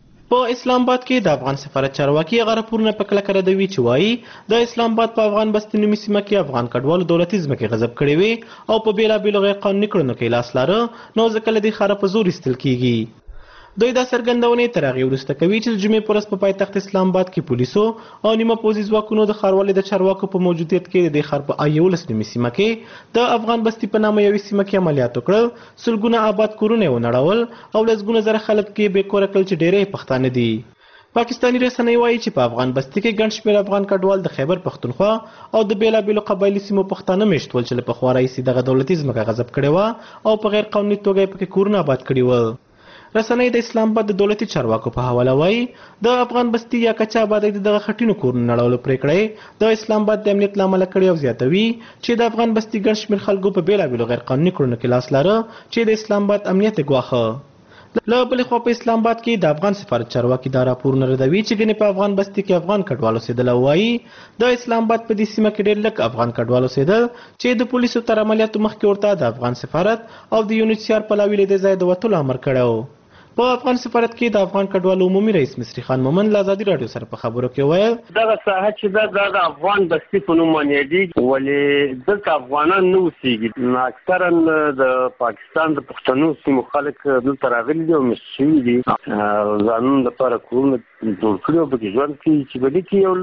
په اسلام آباد کې د افغان سفارت چارواکي هغه راپورونه په کلکه ردوي چې وایي د اسلام آباد په افغان بستي نومي سیمه کې افغان کډوالو دولتي ځمکې غصب کړې وې او په بېلابېلو غیر قانوني کړنو کې لاس لاره، نو ځکه له دې ښاره په زور ایستل کېږي. دوی دا څرګندونې تر هغې وروسته کوي چې د جمعې په ورځ په پایتخت اسلام آباد کې پولیسو او نیمه پوځي ځواکونو د ښاروالۍ د چارواکو په موجودیت کې د دې ښار په I11 نومي سیمه کې د افغان بستي په نامه یوې سیمه کې عملیات وکړل. سلګونه آباد کورونه یې ونړول او لسګونه زره خلک کې بې کوره کړل چې ډېری یې پښتانه دي. پاکستاني رسنۍ وایي چې په افغان بستي کې ګڼ شمېر افغان کډوال د خیبر پښتونخوا او د بېلابېلو قبایلي سیمو پښتانه مېشت ول چې له پخوا راهیسې دغه دولتي ځمکه غصب کړې وه او په غیر قانوني توګه یې پکې کورونه آباد کړي ول. رسنۍ د اسلام آباد د دولتي چارواکو په حواله وایي د افغان بستي یا کچا آبادۍ د دغه خټینو کورونو نړولو پرېکړه د اسلام آباد د امنیت له امله کړې او زیاتوي چې د افغان بستي ګڼ شمېر خلکو په بېلابېلو غیر قانوني کړنو کې لاس لاره چې د اسلام آباد امنیت یې ګواښه. له بلې خوا په اسلام آباد کې د افغان سفارت چارواکي دا راپورونه ردوي چې ګنې په افغان بستي کې افغان کډوال اوسېدل او وایي د اسلام آباد په دې سیمه کې ډېر لږ افغان کډوال اوسېدل چې د پولیسو تر عملیاتو مخکې ورته د افغان سفارت او د UNHCR پلاوي له دې ځایه د وتلو امر کړی و. په افغان سفارت کې د افغان کډوالو عمومي رئیس مصری خان مومند له ازادي راډیو سره په خبرو کې ویل دغه ساحه چې دا د افغان بستي په نوم باندې یادېږي، ولې دلته افغانان نه اوسېږي. اکثرا د پاکستان د پښتنو سیمو خلک دلته راغلي دي او مېشت شوي دي، ځانونو لپاره کورونه جوړ کړي او پکې ژوند کوي چې په دې کې یو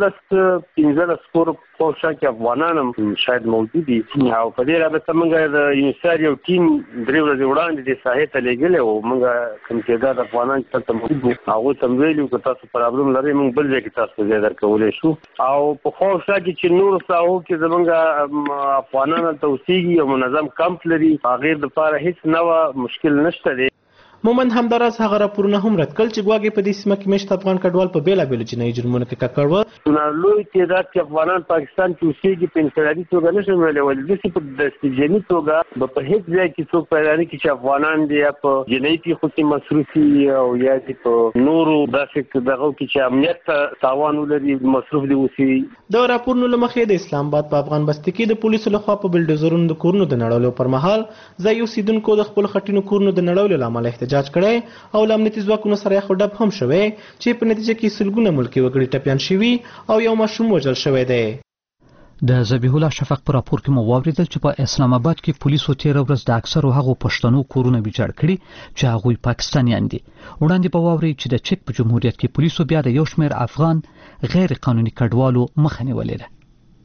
15 کور په شا کې افغانان هم شاید موجود دي. او په دې رابطه موږ د UNHCR یو ټیم 3 ورځې وړاندې دې ساحې ته لېږلی او موږ کوم تعداد افغانان چې دلته موجود وو هغوی ته هم ویلي وو که تاسو پرابلم لرئ موږ بل ځای کې تاسو ته ځای درکولی شو. او په خوا او شا کې چې نورو ساحو کې زموږ افغانان هلته اوسېږي او منظم کمپ لري، هغې دپاره هېڅ نوع مشکل نشته دی. مومند همداراز هغه راپورونه هم رد کړل چې ګواکې په دې سیمه کې مېشت افغان کډوال په بېلابېلو جنایي جرمونو کې ککړ وو. لوی تعداد چې افغانان پاکستان کې اوسېږي په انفرادي توګه نشم ویلی، ولې داسې په دستجني توګه به په هېڅ ځای کې څوک پیدا نه کړي چې افغانان دي یا په جنایي پیښو کې مصروف وي او یا دې په نورو داسې دغو کې چې امنیت ته تاوان ولري مصروف دي اوسي. د راپورونو له مخې د اسلام آباد په افغان بستي کې د پولیسو لخوا په بلډوزرونو د کورونو د نړولو پر مهال ځایي اوسېدونکو د خپلو خټینو کورونو د نړولو له امله احتجاج کړی او له امنیتي ځواکونو سره یخ ډب هم شوی چې په نتیجه کې سلګونه ملکي وګړي ټپیان شوي او یو ماشوم وژل شوی دی. د ذبیح الله شفق پر راپور کې مو واوریدل چې په اسلام آباد کې پولیسو تیر ورځ د اکثرو هغو پښتنو کورونه ویجاړ کړي چې هغوی پاکستانیان دي. وړاندې به واورئ چې د چک په جمهوریت کې پولیسو بیا د یو شمېر افغان غیر قانوني کډوالو مخه نیولې ده.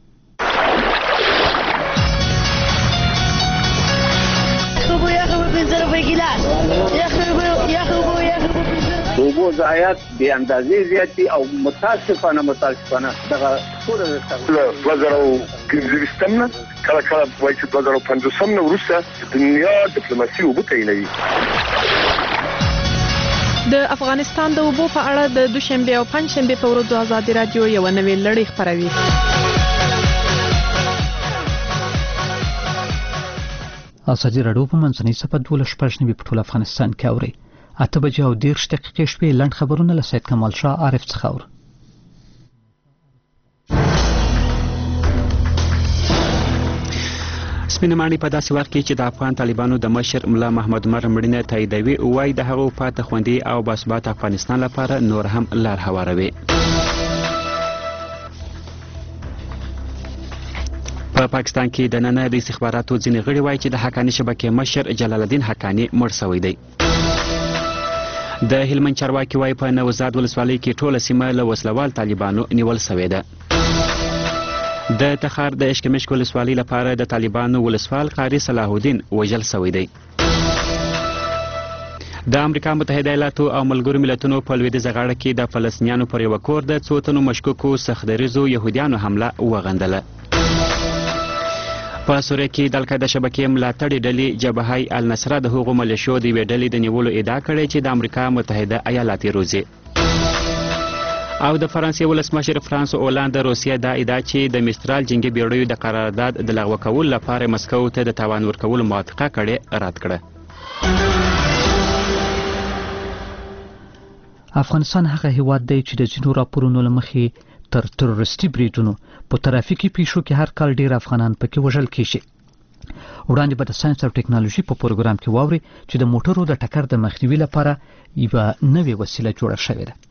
اوبو ضایعات بې اندازې زیات دي او متاسفانه دغه ټوله وزارو کړي کله وایي چې 2015 نه وروسته دنیا ډیپلوماسي اوبو تعینوي. د افغانستان د اوبو په اړه د دوشنبه او پنځشنبه په ورځو ازادي رادیو یو نوې لړۍ خپروي. ازادي رادیو په منځنۍ صفحه 12 په ټول افغانستان کې اوري. 8:30 شپې لنډ خبرونه له سید کمال شاه عارف څخه اوري. سپینه ماڼۍ په داسې وخت کې چې د افغان طالبانو د مشر ملا محمد عمر مړینه تاییدوي وایي د هغه وفات خوندي او باثباته افغانستان لپاره نور هم لار هواروي. په پاکستان کې د نن د استخباراتو ځینې غړي وایي چې د حقاني شبکې مشر جلال الدین حقاني مړ شوی دی. د هلمند چارواکي وایي په نوزاد ولسوالۍ کې ټوله سیمه له وسلوال طالبانو نیول شوې ده. د تخار د اشکمش ولسوالۍ لپاره د طالبانو ولسوال قاری صلاح الدین وژل شوی دی. د امریکا متحده ایالاتو او ملګرو ملتونو په لویدیځه غاړه کې د فلسطینیانو پر یوه کور د څو تنو مشکوکو سختدریزو یهودیانو حمله وغندله. په سوریه کې د القاعده شبکې ملاتړې ډلې جبهه النصره د هغو ملیشو د یوې ډلې د نیولو ادعا کړې چې د امریکا متحده ایالات یې روزي. او د فرانسې ولسمشر فرانس اولاند د روسیې دا ادعا چې د مسترال جنګي بیړیو د قرارداد د لغوه کولو لپاره مسکو ته د تاوان ورکولو موافقه کړې رد کړه. افغانستان هغه هیواد دی چې د ځینو راپورونو له مخې تر تروریستي بریدونو په ترافیکي پیښو کې هر کال ډیر افغانان پکې وژل کیږي. وړاندې به د ساينس او ټکنالوژي په پروګرام کې واوري چې د موټرو د ټکر د مخنیوي لپاره یوه نوې وسیله جوړه شوې ده.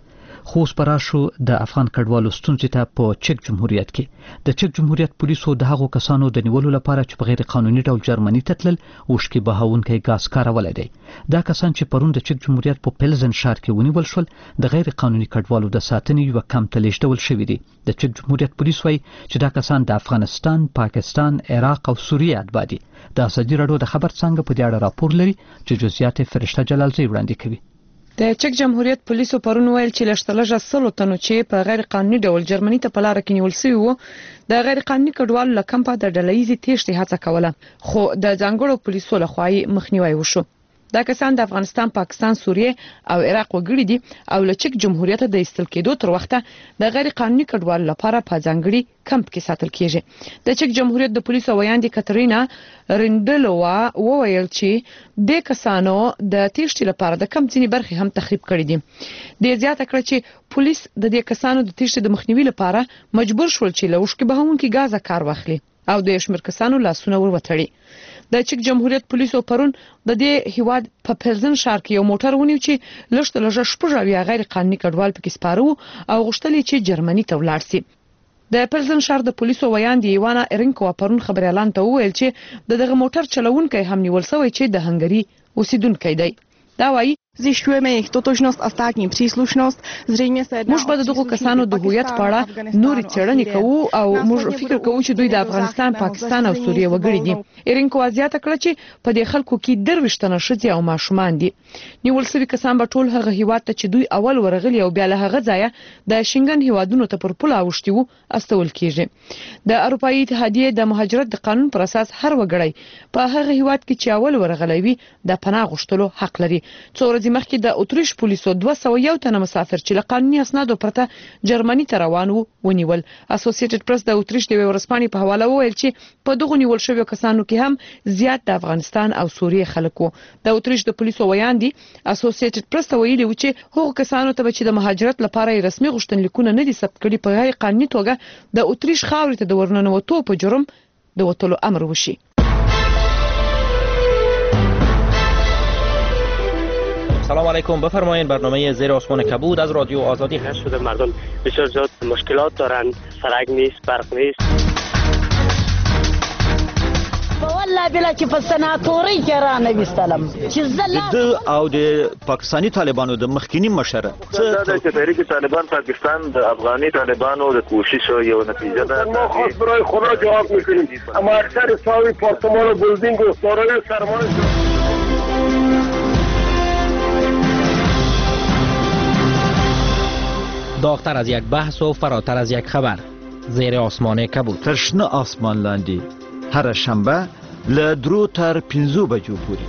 خو اوس به راشو د افغان کډوالو ستونزې ته په چک جمهوریت کې. د چک جمهوریت پولیسو د هغو کسانو د نیولو لپاره چې په غیر قانوني ډول جرمني ته تلل اوښکې بهونکی ګاز کارولی دی. دا کسان چې پرون د چک جمهوریت په پلزن ښار کې ونیول شول د غیر قانوني کډوالو د ساتنې یوه کمپ ته لیږدول شوي دي. د چک جمهوریت پولیس وایي چې دا کسان د افغانستان، پاکستان، عراق او سوریې اتباع دي. د ازادي راډیو د خبر څانګه په دې اړه راپور لري چې جزئیات فرشته جلالزی وړاندې کوي. د چک جمهوریت پولیسو پرون ویل چې لږ 100 تنو چې په غیر قانوني ډول جرمني ته په لار کې نیول شوی وو د غیر قانوني کډوالو له کمپه د ډلهیزې تېښتې هڅه کوله، خو د ځانګړو پولیسو لخوا مخنیوي وشو. دا کسان د افغانستان، پاکستان، سوریه او عراق وګړي دي او له چک جمهوریت د ایستل کېدو تر وخته د غیر قانوني کډوالو لپاره په ځانګړي کمپ کې ساتل کېږي. د چک جمهوریت د پولیسو ویاندې کاترینا رینډلووا وویل چې د کسانو د تېښتې لپاره د کمپ ځینې برخې هم تخریب کړې دي. د زیاته کړ چې پولیس د دې کسانو د تېښتې د مخنیوي لپاره مجبور شول چې له اوښکې بهونکي ګازه کار واخلي او د شمېر کسانو لاسونه ور وتړي. د چک جمهوریت پولیسو پرون د دې هیواد په پلزن ښار کې یو موټر ونیو چې لږ شپږ غیر قانوني کډوال پکې سپاره وو او غوښتل چې جرمني ته ولاړ شي. د پلزن ښار د پولیسو ویاندې ایوانا ارینکو پرون خبريالان ته وویل چې دغه موټر چلوونکی هم نیول شوی چې د هنګري اوسیدونکی دی. دا وایي Zjišťujeme jejich totožnost a státní příslušnost. Zřejmě se jedná موږ به دغه کسانو د هویت په اړه نورې څېړنې کوو او موږ فکر کوو چې دوی د افغانستان، پاکستان او سوریه وګړي دي. ایرینکو زیاته کړه چې په دې خلکو کې 23 تنه ښځې او ماشومان دي. نیول شوي کسان به ټول هغه هیواد ته چې دوی اول ورغلي او بیا له هغه ځایه د شنګن هیوادونو ته پر پوله اوښتي وو استول کیږي. د اروپאי اتحادیې د مهاجرت د قانون پر اساس هر وګړی په هغه هیواد کې چې اول ورغلی وي د پناه غوښتلو حق لري. څو ورځې مخکې د اتریش پولیسو 201 تنه مسافر چې له قانوني اسنادو پرته جرمني ته روان وو ونیول. اسوسییټډ پریس د اتریش د ورسپانې په حواله وویل چې په دغه نیول شویو کسانو کې هم زیات د افغانستان او سوریه خلک وو. د اتریش د پولیسو ویاندې اسوسییټډ پریس ته ویلي و چې هغو کسانو ته چې د مهاجرت لپاره رسمي غوښتنلیکونه نه دي ثبت کړي په غیر قانوني توګه د اتریش خاورې ته د ورننوتو په جرم د وټلو امر وشي. سلام علیکم، بفرمایید. برنامه زیر آسمان کبود از رادیو آزادی. شده مردم بسیار زیاد مشکلات دارند، سرک نیست، برق نیست. بلا چې په سناتوري کې را نه وستلم چې د او د پاکستاني طالبانو د مخکینی مشر دا چې تحریک طالبان پاکستان د افغاني طالبانو د کوشش یو نتیجه ده ما خاص برای خدا جواب میکنیم اما اکثر ساوی پارتمان و بلدینگ و سارای سرمایه داغتر از یک بحث و فراتر از یک خبر زیر آسمان کبود ترشنه آسمان لاندې هر شنبه له 3 تر 5 بجو پورې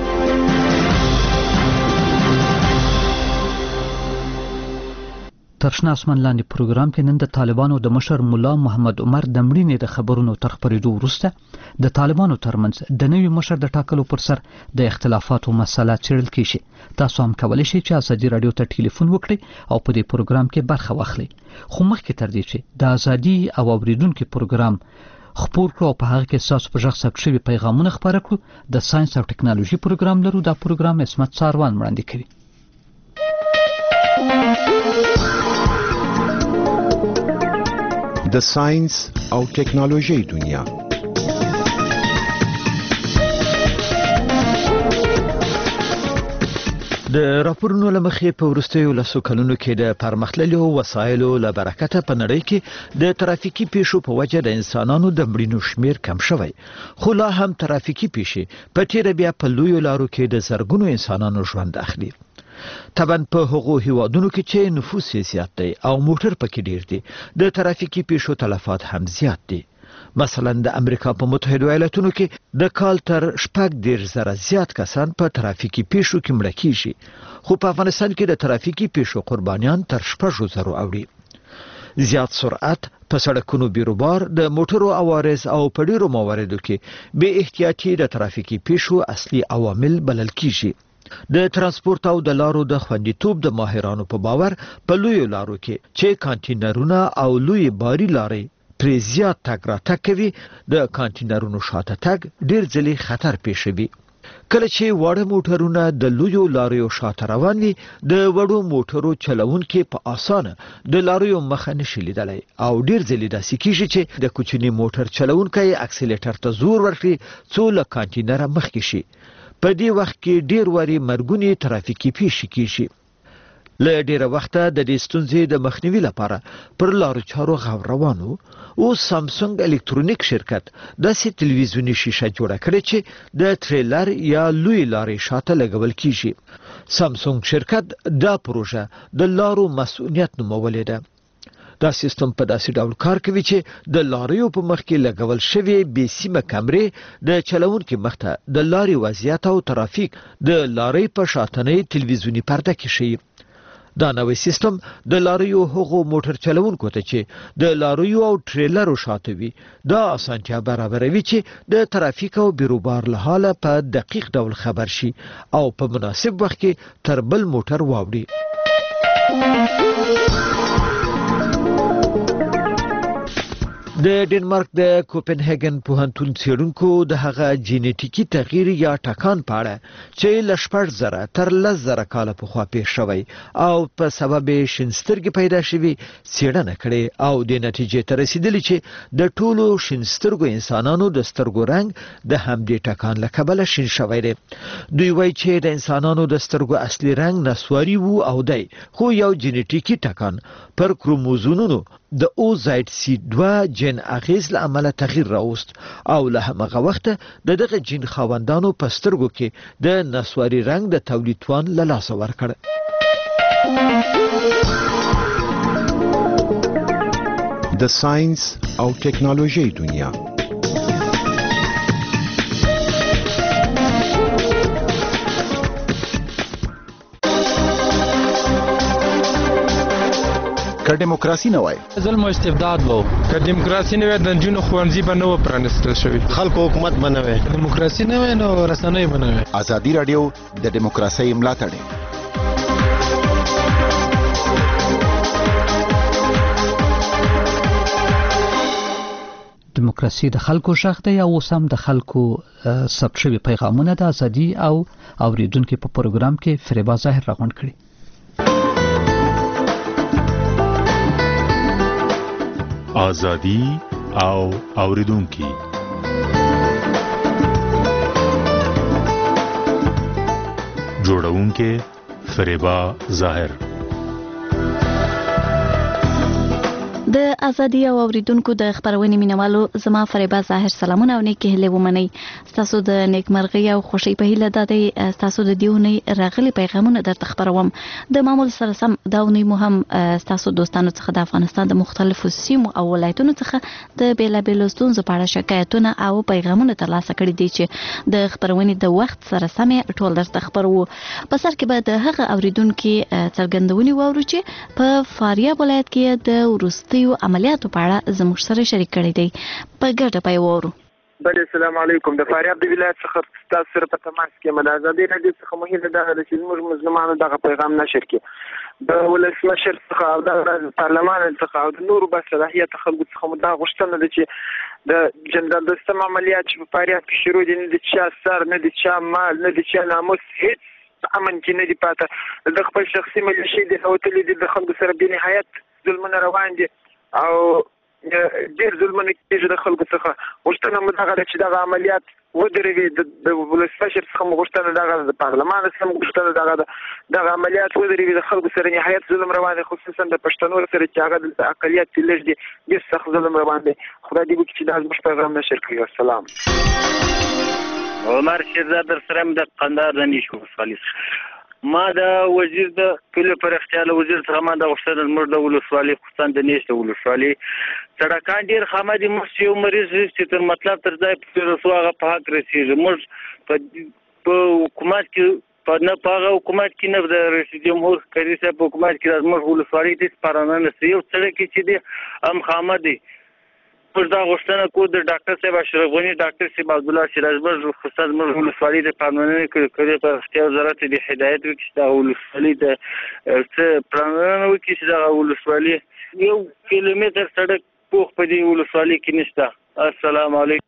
ترشنه آسمان لاندې پروګرام کې نن د طالبانو د مشر مولا محمد عمر د مړینې د خبرونو تر خبرېدو وروسته د طالبانو ترمنځ د نوي مشر د ټاکلو پر سر د اختلافاتو مسله څېړل کیږي. تاسو هم کولی شئ چې ازادي راډیو ته ټلیفون وکړئ او په دې پروګرام کې برخه واخلئ. خو مخکې تر دې چې د ازادي او اوریدونکو پروګرام خپور کړو او په هغه کې تاسو په ژغ ثبت شوي پیغامونه خپاره کړو د ساينس او ټکنالوژي پروګرام لرو. دا پروګرام عصمت ساروان وړاندې کوي. د ساينس او ټکنالوژي دنیا د راپورونو لمخې په وروستیو لسو کلونو کې د پرمختللو وسایلو له برکته په نړۍ کې د ترافیکي پیښو په وجه د انسانانو د مړینو شمیر کم شوی، خو لا هم ترافیکي پیښې په تیره بیا په لویو لارو کې د زرګونو انسانانو ژوند اخلي. طبعا په هغو هیوادونو کې چې نفوس زیات دی او موټر پکې ډیر دی د ترافیکي پیښو تلفات هم زیات دي. مثلا د امریکا په متحده ایالاتونو کې د کال تر 14,000 زیات کسان په ترافیکي پیښو کې مړه کیږي، خو په افغانستان کې د ترافیکي پیښو قربانیان تر 6,000 اوړي. زیات سرعت، په سړکونو بیروبار، د موټرو عوارض او په ډیرو مواردو کې بې احتیاطي د ترافیکي پیښو اصلي عوامل بلل کیږي. د ترانسپورت او د لارو د خوندیتوب د ماهرانو په باور په لویو لارو کې چې کانټینرونه او لوی باري لارې پرې زیات تګ راتګ کوي، د کانټینرونو شاته تګ ډیر ځلې خطر پیښوي. کله چې واړه موټرونه د لویو لاریو شاته روان وي، د وړو موټرو چلوونکي په اسانه د لاریو مخه نشي لیدلی او ډیر ځلې داسې کیږي چې د کوچني موټر چلوونکی اکسیلیټر ته زور ورکړي څو له کانټینره مخکې شي. په دې وخت کې ډیر واري مرګونی ترافیکي پیښې کیږي. له ډیره وخته د دې ستونزې د مخنیوي لپاره پر لارو چارو غور روانو او سامسونګ الکترونیک شرکت داسې تلویزیونی شیشه جوړه کړې چې د ټریلر یا لوی لارې شاته لګول کیږي. سامسونګ شرکت دا پروژه د لارو مسؤلیت نومولې ده. دا سیستم په داسې ډول کار کوي چې د لاریو په مخ کې لګول شوی بې سیمه کمرې د چلوونکي مخ ته د لارې وضعیت او ترافیک د لارې په شاتنۍ تلویزیونی پرده کې شي. دا نوې سیستم د لاریو هغو موټر چلوونکو ته چې د لاریو او ټریلرو شاته وي دا اسانتیا برابروي چې د ترافیک او بیروبار له حاله په دقیق ډول خبر شي او په مناسب وخت کې تر بل موټر واوړي. د ډنمارک د کوپنهاګن پوهنتون څېړونکو د هغه جینټیکي تغییر یا ټکان په اړه چې له 10,000 تر 10,000 کاله پخوا پیښ شوی او په سبب شینسترګې پیدا شوي څېړنه کړې او د نتیجې ته رسیدلی چې د ټولو شینسترګو انسانانو د سترګو رنګ د همدې ټکان له کبله شین شوی دی. دوی وایي چې د انسانانو د سترګو اصلي رنګ نسواري وو او دی، خو یو جینټیکي ټکان پر کروموزومونو د اوزاید C2 جین اغیز له عمله تغییر راوست او له همغه وخته د دغه جین خاوندانو په سترګو کې د نسواري رنګ د تولید توان له لاسه ورکړ. د ساينس او ټکنالوژي دنیا که دیموکراسي نه وای ظلم او استبداد وو، که دیموکراسي نه وای د جنونو خوانځي به نه و پرانستل شوی، خلکو حکومت بنوي، دیموکراسي نه وای نو رسنۍ بنوي. ازادي رادیو د دیموکراسي ملاتړ دیموکراسي د خلکو شخص دی او سم د خلکو ثبت شوی پیغامونه د ازادي او اوریدونکو په پروګرام کې فریبا ظاهر راغونډ کړي. ازادي او اوریدونکو جوړونکې فریبا ظاهر. د ازادي او اوریدونکو د خبرونې مینوالو زما فریبا ظاهر سلامونه او نیک هیله ومني. تاسو د نیکمرغي او خوشي په هیله د تاسو د دیونی راغلي پیغامونه درته خبروم. د معمول سره سم داونی مهم تاسو دوستانو څخه د افغانستان د مختلفو سیمو او ولایتونو څخه د بیلابیلو ستونزو په اړه شکایتونه او پیغامونه ترلاسه کړي دي چې د خبرونې د وخت سره سم ټول درته خبرو. په سر کې به د هغه اوریدونکو څرګندونې وورو چې په فاریاب ولایت کې د ورستي عملیاتو په اړه زموږ سره شریک کړي دي. په ګډه پای وورو. بله السلام علیکم. د فاریاب د ولایت څخه تاسو سره په تماس کې د ازادي راډیو څخه مهمه ده چې موږ مظلومانو دغه پیغام نشر کړي د ولسمشر څخه او د پارلمان څخه او د نورو باصلاحیت خلکو څخه مو دا غوښتنه ده چې د جنرال دوستم عملیات چې په فاریاب کې شروع دي، نه د چا سر، نه د چا مال، نه د چا ناموس، هیڅ امن کې نه دی پاته. د خپل شخصي ملیشې د هوتلې د خلکو سره بې نهایت ظلمونه روان دي او ډېر ظلمونه کېږي د خلکو څخه. غوښتنه مو دغه ده چې دغه عملیات ودرېږي. د ولسمشر څخه مو غوښتنه دغه ده، د پارلمان څخه مو غوښتنه دغه ده، دغه عملیات ودرېږي. د خلکو سره نهایت ظلم روان دی، خصوصا د پښتنو سره چې هغه د اقلیت لږ دي، ډېر سخت ظلم روان دی. خدای دې وکړي چې دا زموږ پیغام نشر کړي. السلام. عمر شیرزاد در سره د قندهار د نیش ولسوالۍ ما د وزیر د کلي پراختیا له وزیر څخه ما د غوښتنه زموږ د ولسوالۍ خصوصا د نیش د ولسوالۍ سړکان ډېر خامه دي. موږ یو مریض چې تر مطلب تر ځای پورې رسو هغه په حق رسېږي. موږ په حکومت کې نه په هغه حکومت کې نه د رئیس جمهور کرزي صاحب په حکومت کې زموږ ولسوالۍ هېڅ پرانه نشته. یو سړک چې دی هم خامه دی. موږ دا غوښتنه کوو د ډاکټر صاحب اشرف غني، ډاکټر صاحب عبدالله سراجبر خصوصا زموږ ولسوالۍ د پاملرنې کلي پراختیا وزارت د هدایت وکړي چې دغه ولسوالۍ د څه پاملرنه وکړي چې دغه ولسوالۍ 1 کیلومتر سړک پوخ په دې ولسوالۍ کې نشته. السلام علیکم.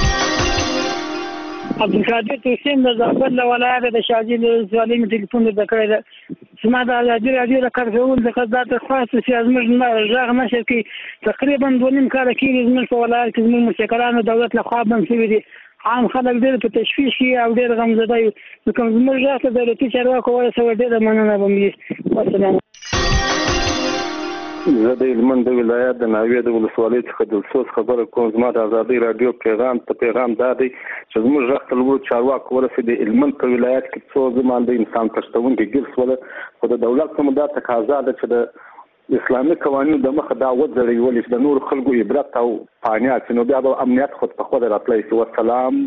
عبدالقادر حسین د زابل له ولایت د شاجیل ولسوالۍ مې ټلیفون درته کړی ده. زما د ازادي راډیو د کارکوونکو څخه دا درخواست چې زموږ غږ نشر کړي. تقریبا 2.5 کاله کېږي زموږ په ولایت کې زموږ مشرانو دولت لخوا بند شوي دي. عام خلک ډېر په تشویش کې او ډېر غمزده وي. نو کوم زموږ غږ ته دولتي چارواکو ورسوي ډېره مننه به مې. والسلام. زه د هلمند د ولایت د ناوې د ولسوالۍ څخه د افسوس خبره کوم. زما د ازادۍ راډیو پیغام دا دی چې زموږ غږ ته لوړو چارواکو ورسېد. د هلمند په ولایت کې څو زمان د انسان تښتونکي ګیر شول، خو د دولت څخه دا تقاضا ده چې د اسلامي قوانینو د مخه دا وځړوي، ولې چې د نورو خلکو عبرت او پانیات نو بیا به امنیت خود په خود راتلی شي. والسلام.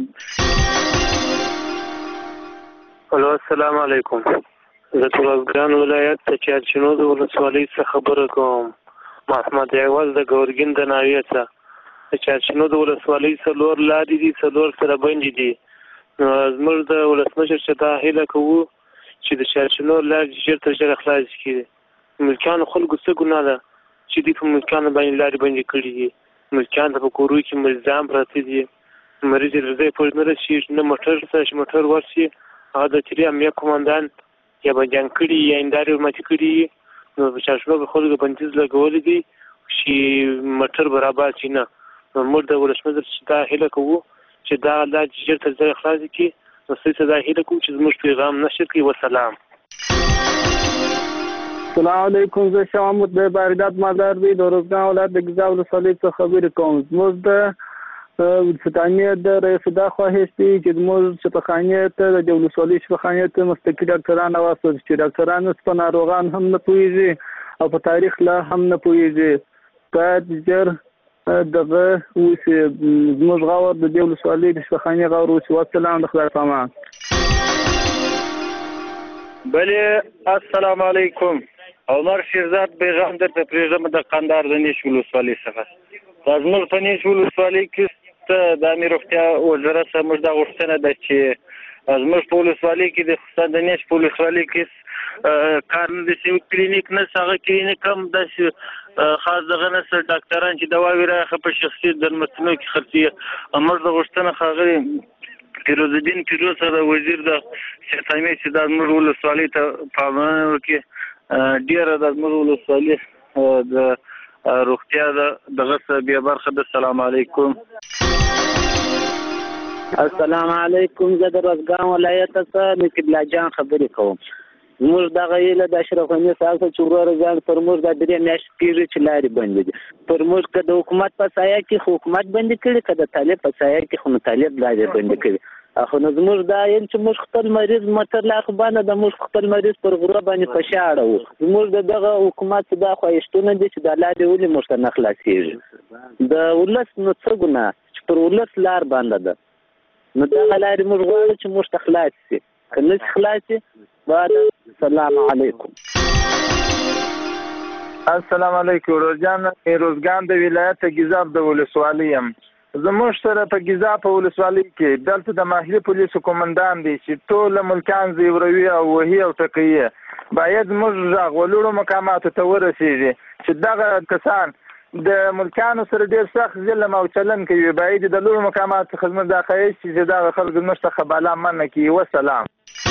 الو السلام علیکم. د تورازګان ولایت د چارچینو د ولسوالۍ څخه خبره کوم. محمد عوض د ګورګین د ناوې څخه. د چارچینو د ولسوالۍ څلور لارې دي، څلور سره بندې دي. نو زموږ د ولسمشر څخه دا هیله کوو چې د چارچینو لارې ژر تر ژره خلاصې کړي. ملکیانو خلکو څه ګناه ده چې دوی په ملکیانو باندې لارې بندې کړي دي. ملکیان ته په کورو کې ملزام پراته دي. مریض یې ځای پورې نه رسېږي، نه موټر شته چې موټر ورشي. هغه د تیرې امنیه قمندان یا بندیان کړي یا هندارې ورماتې کړي. نو په چارچینو کې خلکو بندیز لګولی دی چې موټر برابر شي نه. نو موږ د ولسمشر دا هیله کوو چې دا لارې ژر تر ژره خلاصې کړي. نو ستاسو دا هیله کوو چې زموږ پیغام نشر کړي. والسلام. السلام علیکم. زه شاه محمود د بغداد مازار دی د روزګان ولایت د ګیزا ولسوالۍ څخه خبرې کوم. زموږ د ستانیه د رئیس دا خواهش دی چې زموږ شفاخانې ته د ولسوالۍ شفاخانې ته مستقل ډاکټران واستول چې ډاکټران په ناروغان هم نه پوهېږي او په تاریخ لا هم نه پوهېږي. باید ژر دغه وشي. زموږ غور د دې ولسوالۍ د شفاخانې غور وشي. والسلام. د خدای پامان. بله السلام علیکم. عمر شیرزاد پیغام درته پرېږدم د قندهار د نیش ولسوالۍ څخه. دا زموږ په نیش ولسوالۍ کې د امیر روغتیا وزارت څخه موږ دا غوښتنه ده چې زموږ په ولسوالۍ کې د خصوصا د نیش په ولسوالۍ کې کار نه دی شوی. کلینیک نشته. هغه کلینیک هم داسې خاص دغه نشته. ډاکټران چې دواوې راخه په شخصي درملتونو کې خرڅوي. موږ د غوښتنه ښاغلي فیروز الدین فیروز سره وزیر د صحت چې دا زموږ ولسوالۍ ته پاملرنه وکړي. ډېره د زموږ ولسوالۍ د روغتیا دغه څه بیا برخه ده. السلام علیکم. السلام علیکم. زه د روزګان ولایت څخه نقیب الله جان خبرې کوم. موږ دغه ایله د اشرف غني صاحب چې وروره ځان پر موږ د 3 میاشتې کېږي چې لارې بندې دي. پر موږ که د حکومت په سایه کې خو حکومت بندې کړي، که د طالب په سایه کې خو نو طالب لارې بندې کړي. خو نو زموږ دا یم چې موږ خپل مریض متر لا خو باندې د موږ خپل مریض پر غره باندې په شا اړوو. زموږ دغه حکومت دا خواهشتونه دي چې د لارې ولې موږ ته نه خلاصېږي. د ولس نو څه ګناه چې پر ولس لار بنده ده، نو دغه لارې موږ غواړو چې موږ ته خلاص شي. که نه شي خلاص شي بعد السلام علیکم. السلام علیکم. روزګان د ولایت ګیزاب د ولسوالۍ یم. زموږ سره په ګیزاب ولسوالۍ کې دلته د ماهري پولیسو قومندان دی چې ټول ملکان زیوروي او وهي او ټکوي. باید موږ غږ ولوړو مقاماتو ته ورسېږي چې دغه کسان د ملکانو سره ډېر سخت ظلم او چلن کوي. باید د لوړو مقاماتو خدمت دا خواهش چې دغه خلک زموږ څخه بالا منع کړي. وسلام.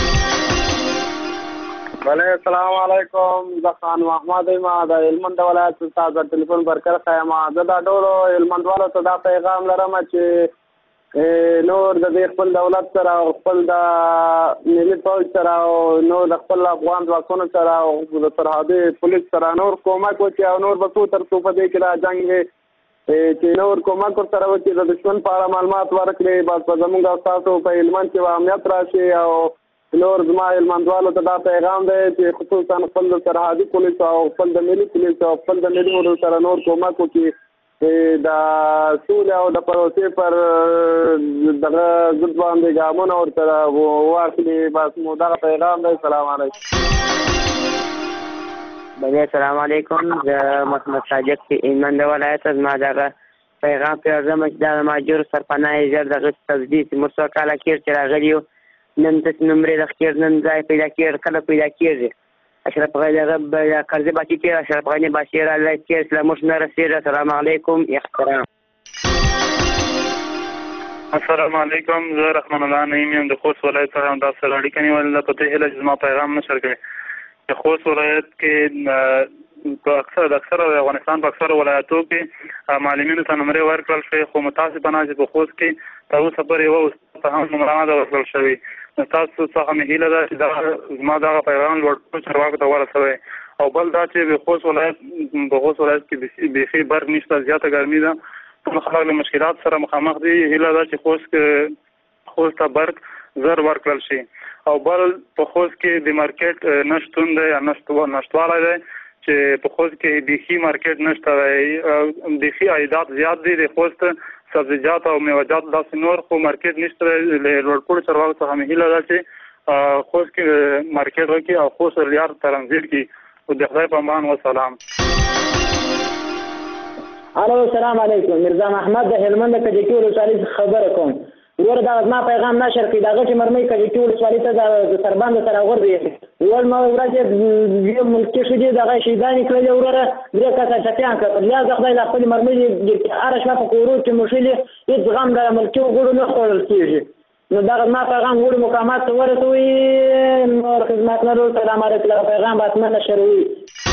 السلام علیکم. زه خان محمد یم د هلمند ولایت څخه د ټلیفون برکر یم. زه دا ټولو هلمندوالو ته دا پیغام لرم چې نور د دې خپل دولت سره او خپل د ملي پوځ سره او نور د خپل افغان ځواکونو سره او د سرحدي پولیس سره نور کومک وکړي او نور به څو تر څو په دې کې را جنګ وي چې نور کومک ورسره وکړي، د دشمن په اړه معلومات ورکړي. بس په زموږ او ستاسو په هلمند کې به امنیت راشي. او نور زما هلمندوالو ته دا پیغام دی چې خصوصا خپل د سرحدي پولیسو او خپل د ملي پولیسو او خپل د ملي ورو سره نور کومک وکړي د سولې او د پروسې پر دغه ضد باندې ګامونه ورسره واخلي. بس مو دغه پیغام دی. سلام علیکم. السلام علیکم. زه محمد صادق هلمند ولایت زما دغه پیغام پیغام چې د مهاجرو سرپناه ژر دغه تجدید موږ څو کاله کېږي چې راغلي یو. نن داسې نمرې د خیر نن ځای پیدا کېږي، کله پیدا کېږي. اشرف غني دغه قرضې باقي کېږي، اشرف غني باشي رالی کېږي چې موږ نه رسېږي. السلام علیکم. احترام. السلام علیکم. زه رحمان الله نعیم یم د خوست ولایت څخه همداسې سره اړیکه نیولې ده. په دې هیله چې زما پیغام نشر کوي. د خوست ولایت کې د اکثره د افغانستان په اکثره ولایتو کې معلمینو ته نمرې ورکړل شوې، خو متاسفانه چې په خوست کې تر اوسه پورې یوه استاد ته هم نمره نه ده ورکړل شوې. تاسو څخه مې هیله ده چې زما دغه پیغام لوړ چارواکو ته ورسوئ. او بل دا چې په خوست ولایت کې بیخي برق نشته، زیاته ګرمي ده، ټول خلک له مشکلات سره مخامخ دي. هیله ده چې خوست ته برق زر ورکړل شي. او بل په خوست کې د مارکیټ نشتون دی یا نشتوالی دی چې په خوست کې بیخي مارکیټ نشته دی. بیخي عایدات زیات دي د خوست سبزیجات او میوه‌جات داسې نور، خو مارکیټ نشته. له لوړپوړو چارواکو څخه مې هیله ده چې خوست کې مارکیټ وکړي او خوست ریاض ترانزیت کړي. د خدای په امان. وسلام. الو السلام علیکم. مرزا محمد د هلمند کجکي ولسوالۍ څخه خبره کوم. ور دا زما پیغام نشر کړي. دغه چې مرمۍ کجکي ولسوالۍ ته د سرباند سره غوړي ول ما ورځ یو ملک شو دي دغه شیدانی کړل وروره درې کسه چټیان کړل. یا د خدای له خپل مرمۍ هر شپه په کورو کې مشلې هیڅ غم د ملک غوړو نه خورل کیږي. نو دغه ما پیغام وړ مقامات ورسوي. نور خدمت لرو. سلام علیکم. پیغام باتمه نشروي.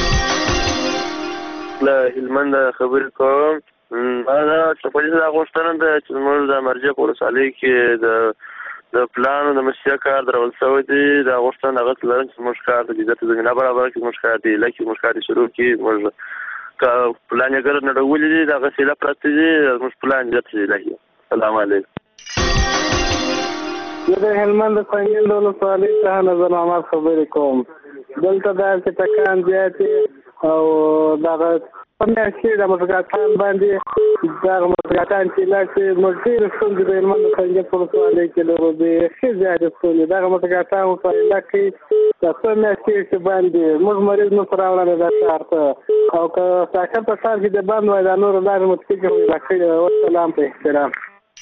له هلمند خبرې کوم. دا چې پولیس دا غوښتنه ده چې موږ د مرجع په ولسوالۍ کې د پلان او د مشروع کار درول شوی دی. دا غوښتنه هغه لرم چې موږ کار د عزت زمینه برابر کړي، موږ کار دی لکه موږ کار شروع کړي. موږ پلان یې ګر نه ډولې دي دا غسیله پرته دي. موږ پلان دې ته لګي. السلام علیکم. زه د هلمند څنګه د ولسوالۍ څخه نظر محمد خبرې کوم. دلته دا چې ټکان زیاتې او دغه پنځه د مسګاتان باندې دغه مسګاتان چې لاسه مزیر څنګه د هلمند څنګه په ولسوالۍ کې لرو دي ښه زیات څنګه دغه مسګاتان په لکه تاسو نه چې باندې موږ مریض نو پراوړل دا شرط او که ساکه په سر کې د باندې وای دا نور لازم متفق راکړي. والسلام په احترام.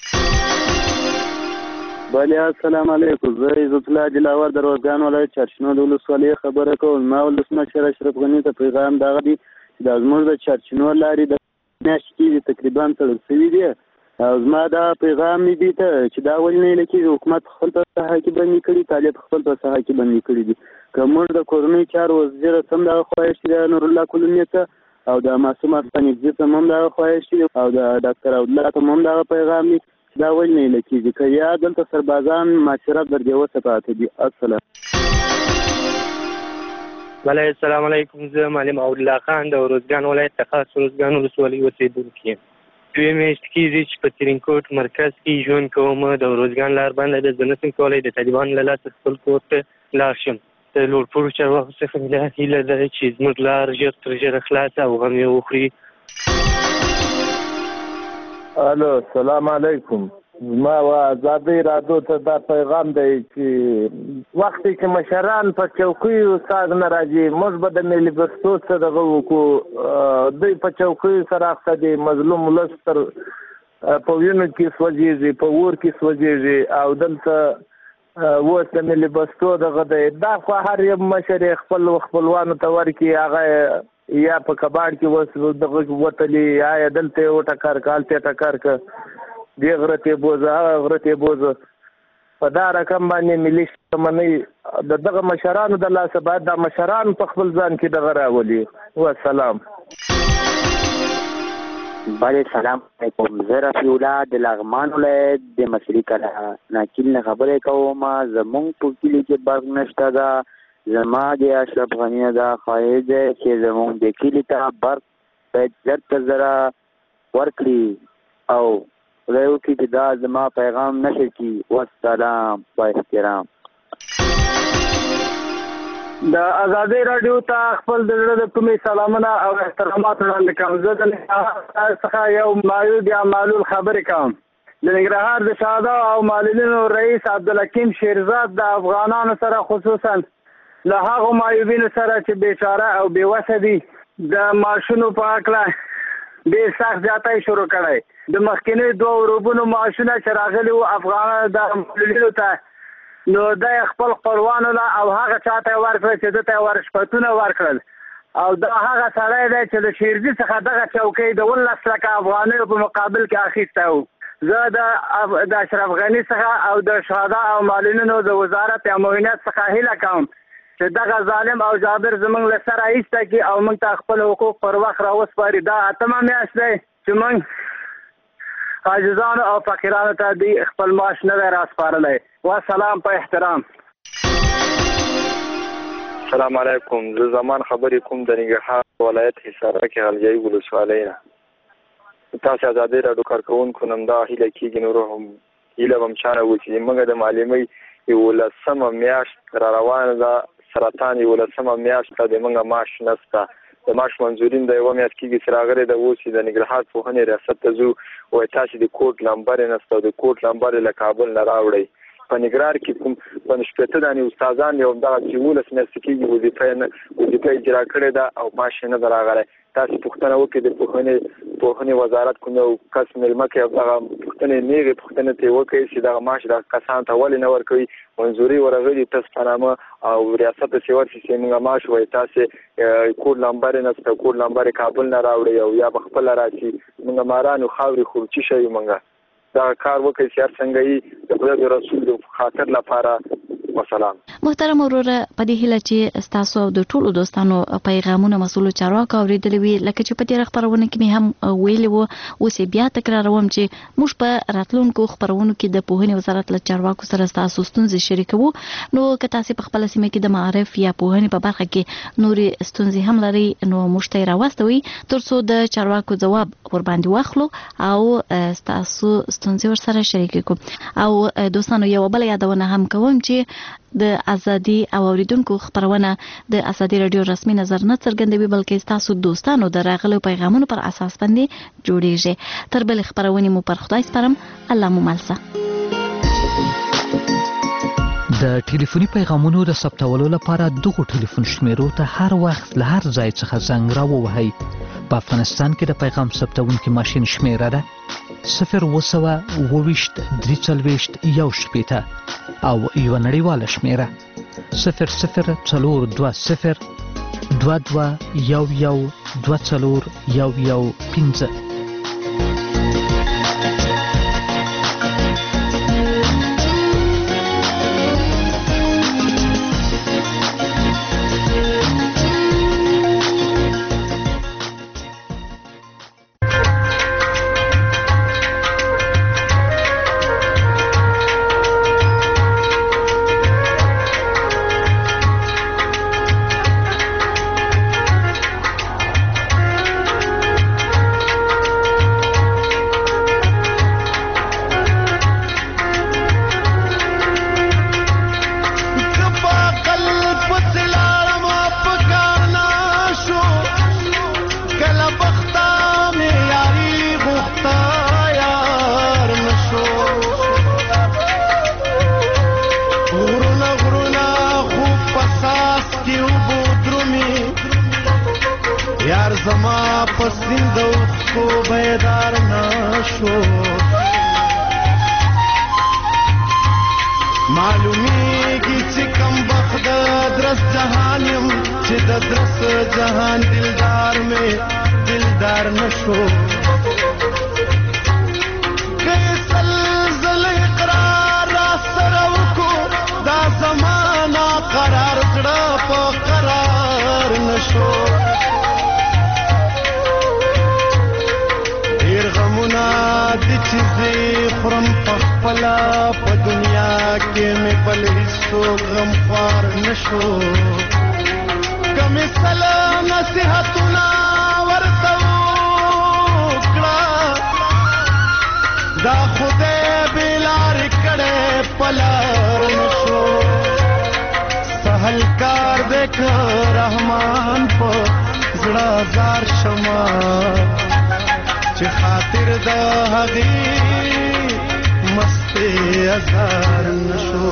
بله السلام علیکم. زه عزت الله دلاور د روزګان ولایت چارشنو د ولسوالۍ خبره کوم. ما ولسمشر اشرف غني ته پیغام دغه دی چې د زموږ د چارشنو لارې د میاشتې کې تقریبا تړل شوي دي. او زما دا پیغام دی ته چې دا ولې نه لکه حکومت خپل په ساحه کې بندي کړي، طالب خپل په ساحه کې بندي کړي دي. که موږ د کورنۍ چارو وزیر سم دغه خواهش دی نور الله کلونی ته او د معصوم افغاني ته هم دغه خواهش دی او د ډاکټر عبدالله ته هم دغه پیغام دی دا ولې نه لکېږي که یا دلته سربازان معاشرت در جوسه پاتې دي. السلام بله. السلام علیکم. زه معلم الله خان د ارزګان ولایت د خاص ارزګان ولسوالۍ اوسېدونکی یم. 2 میاشتې کېږي چې په ترینکوټ مرکز کې ژوند کوم. د ارزګان لار بنده ده، زه نشم کولی د طالبانو له لاسه خپل کور ته لاړ شم. د لوړپوړو چارواکو څخه مې دا هیله ده چې زموږ لار ژر تر ژره خلاصه او غم یې وخوري. الو سلام علیکم. ما آزادۍ راډیو ته دا پیغام دی چې وختي چې مشران په چوکیو ساز نه راځي، موږ به د ملي بستو څه دغه وکړو. دوی په چوکیو سره اخته دي، مظلوم ولس تر په وینو کې سوځېږي، په اور کې سوځېږي او دلته اوس د ملي بستو دغه دی. دا خو هر یو مشر خپلوانو ته ورکړي، هغه یا په کباړ کې دغه وتلي یا دلته یې وټکر که هلته یې ټکر که دې غره ته یې بوځه هغه غره ته یې بوځه. په دا رقم باندې ملي شتمنۍ د دغه مشرانو د لاسه باید دا مشران په خپل ځان کې دغه راولي. والسلام. بله سلام علیکم. زه رفیع الله د لغمان ولایت د مصري کلا ناکیل نه خبرې کوم. زمونږ په کلي کې برق نشته ده. زما د اشرف غني دا خواهش دی چې زمونږ د کلي ته برق باید زر تر زره ورکړي او خدای وکړي چې دا زما پیغام نشر کړي. والسلام و احترام. د ازادۍ راډیو ته خپل د زړه د کومې سلامونه او احترامات وړاندې کوم. زه د ننګرهار څخه یو معیوب یا معلول خبرې کوم. د ننګرهار د شهدا او معلولینو رئیس عبدالحکیم شیرزاد د افغانانو سره خصوصا له هغو معیوبینو سره چې بیچاره او بېوسه دي د معاشونو په هکله ډېر سخت زیاتی شروع کړی. د مخکینیو 2 ورځو معاشونه چې راغلي وو افغانانو د معلولینو ته، نو دا خپل خپلوانو له او هغه چاته یې ورکړل چې ده ته یې ورشپتونه ورکړل. او دا هغه سړی دی چې د شیرزي څخه دغه چوکۍ د 19 لکه افغانیو په مقابل کې اخیستی و. زه د اشرف غني څخه او د شهدا او معلولینو د وزارت یا معاونیت څخه هیله کوم چې دغه ظالم او جابر زموږ له سره ایسته کړي او موږ ته خپل حقوق پر وخت راوسپاري. دا 8مه میاشت دی چې موږ عاجزانو او فقیرانو ته دوی خپل معاش نه دی راسپارلی. والسلام په احترام. السلام علیکم. زه زمان خبرې کوم د ننګرهار ولایت حصاره کې غلجایي ولسوالۍ نه. تاسو ازادۍ راډیو کارکوونکو نن دا هیله کېږي نور هم هیله به م چانه وکړي. موږ د معلمۍ 11مه میاشت را روانه ده. سرطان 11مه میاشت ده، د موږ معاش نشته. د معاش منظورین د 1 میاشت کېږي چې راغلی ده. اوس د ننګرهار پوهنې ریاست ته ځو، وایي تاسې د کوډ نمبر یې نشته او د کوډ نمبر یې له کابل نه راوړئ. په ننګرهار کې کوم 15 دانې استادان یو دغه 11 میاشتې کېږي وظیفه اجرا کړې ده او معاش یې نه ده راغلی. تاسې پوښتنه وکړئ د پوهنې وزارت کوم یو کس مېلمه کوي او دغه پوښتنې نیغې پوښتنې ته یې وکړئ چې دغه معاش دغه کسانو ته ولې نه ورکوي. منظوري ورغلي تاسو په نامه او ریاست ته ورشي چې موږ معاش وایي تاسې کوډ نمبر یې نشته، کوډ نمبر یې کابل نه راوړئ او یا به خپله راشي. موږ مارانو خاورې خورو چې شی موږ دا کار وکړئ چې هر څنګه یې د خدای د رسول د خاطر لپاره. وسلام. محترم وروره، په دې هیله چې ستاسو او د ټولو دوستانو پیغامونه مسؤلو چارواکو اورېدلي وي، لکه چې په تېره خپرونه کې مې هم ویلي وو، اوس یې بیا تکراروم چې موږ په راتلونکو خپرونو کې د پوهنې وزارت له چارواکو سره ستاسو ستونزې شریکوو. نو که تاسې په خپله سیمه کې د معارف یا پوهنې په برخه کې نورې ستونزې هم لرئ، نو موږ ته یې راواستوئ تر څو د چارواکو ځواب ورباندې واخلو او ستاسو ستونزې ورسره شریکې کړو. او دوستانو یوه بله یادونه هم کوم چې د ازادي او اوریدونکو خبرونه د ازادي رادیو رسمي نظر نه څرګندوي، بلکې تاسو دوستانو د راغلو پیغامونو پر اساس باندې جوړیږي. تر بل خبرونه مو پر خدای سپارم. الله مو ملسه. د ټلیفوني پیغامونو د ثبتولو لپاره دغه ټلیفون شمیرو ته هر وخت له هر ځای څخه زنګ راووهئ. په افغانستان کې د پیغام ثبتونکي ماشین شمیره ده 020-340-1 او یو نړیواله شمیره 00202211241115. زما پسند کو بیدار نشو معلومیږي چې کم وخت درس جهان يم چې د درس جهان دلدار مې دلدار نشو کیسل زل اقرار را سره وکړو دا زمانہ قرار کړه په قرار نشو ډیر غمونه دي چې خورم په خپله په دنیا کې مې بل هیڅوک غمخوار نشو کمې سله نصیحتونه ورته وکړه دا خدای بې لارې کړی په لار نشو سهل کار دی که رحمان په زړه زار شمه چې خاطر د هغې مستی ازار نشو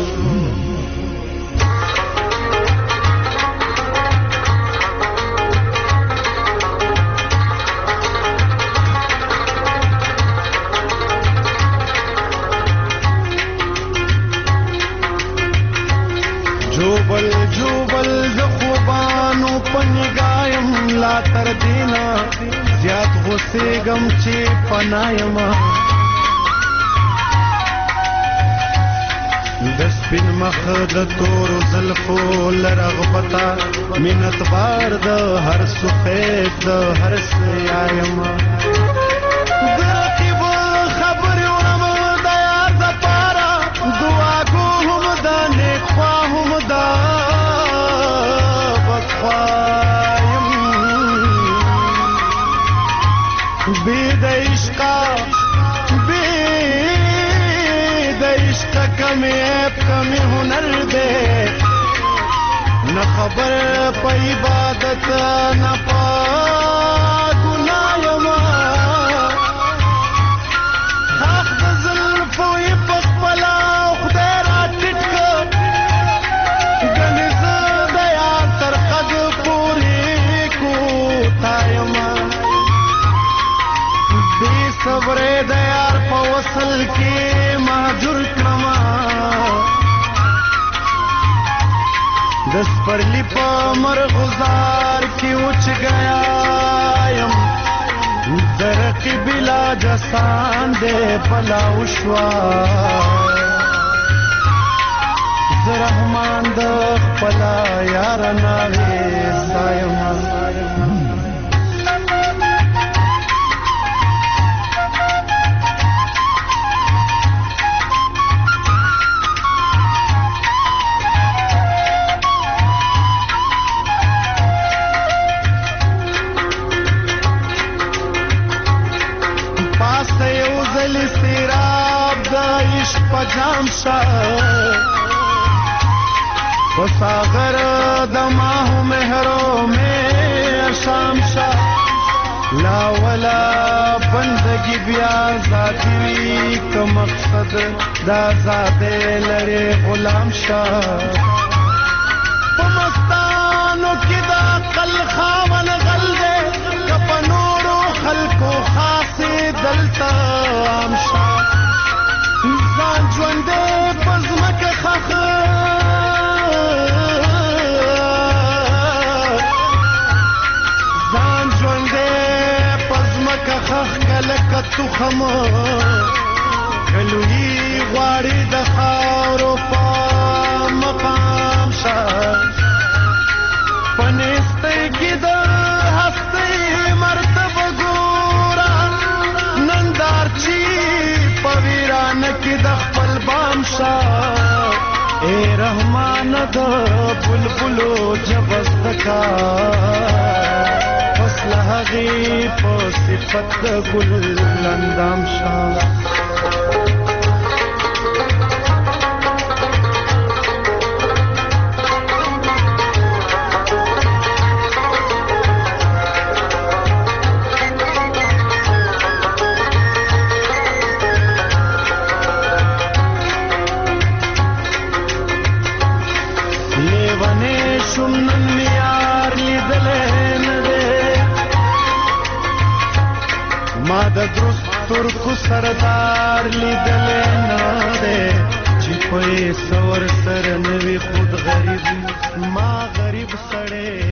جوبل جوبل ز خوبانو پنګایم لا تر دینا زیات غصه غم چې پنایم د سپین مخ د تور زلفو لرغبتا منت بار د هر سفید د هر سیایم درقیب خبر ورم د یار د پارا دعا کو هم د نیک خوا هم د بدخوایم بی د عشقا کمی عیب کمی ہنر دے نہ خبر پا عبادت نہ پا گناہ یما خاک دا ظلفوی پخپلا خدای را ٹٹکا گنز دیا ترقد پوری کوتا یما بی صبر دیار پا وصل کی مہجر کرما دس پرلی پا مرغزار کی اچ گیا یم درقی بلا جسان دے پلا اشوا زرحمان دخ پلا یارنا ویسایم پجام شاہ وساغر دماہو مہرو میں شام شاہ لا ولا بندگی بیا ذاتی کا مقصد دا زادے لڑے غلام شاہ پمستانو کی دا قل خاون غل دے کپنورو خلقو خاصی دلتا عام شاہ زان ژوندې په ځمکه خښ ځان ژوندې په ځمکه خښ که لکه تخم کلویي غواړي د خاورو په مقام شه په نیستۍ کې د هستۍ مرتبه ګوره نندارچي په ویرانه کې د خپل بام شه اے رحمان د بلبلو جبس دکا فصل هغې په صفت د ګل اندام شه لیوانې شوم نن مې یار لیدلی نه دی ما د درست ترکو سردار لیدلې نه دی چې په سور سره نوی خود غریب ما غریب سړی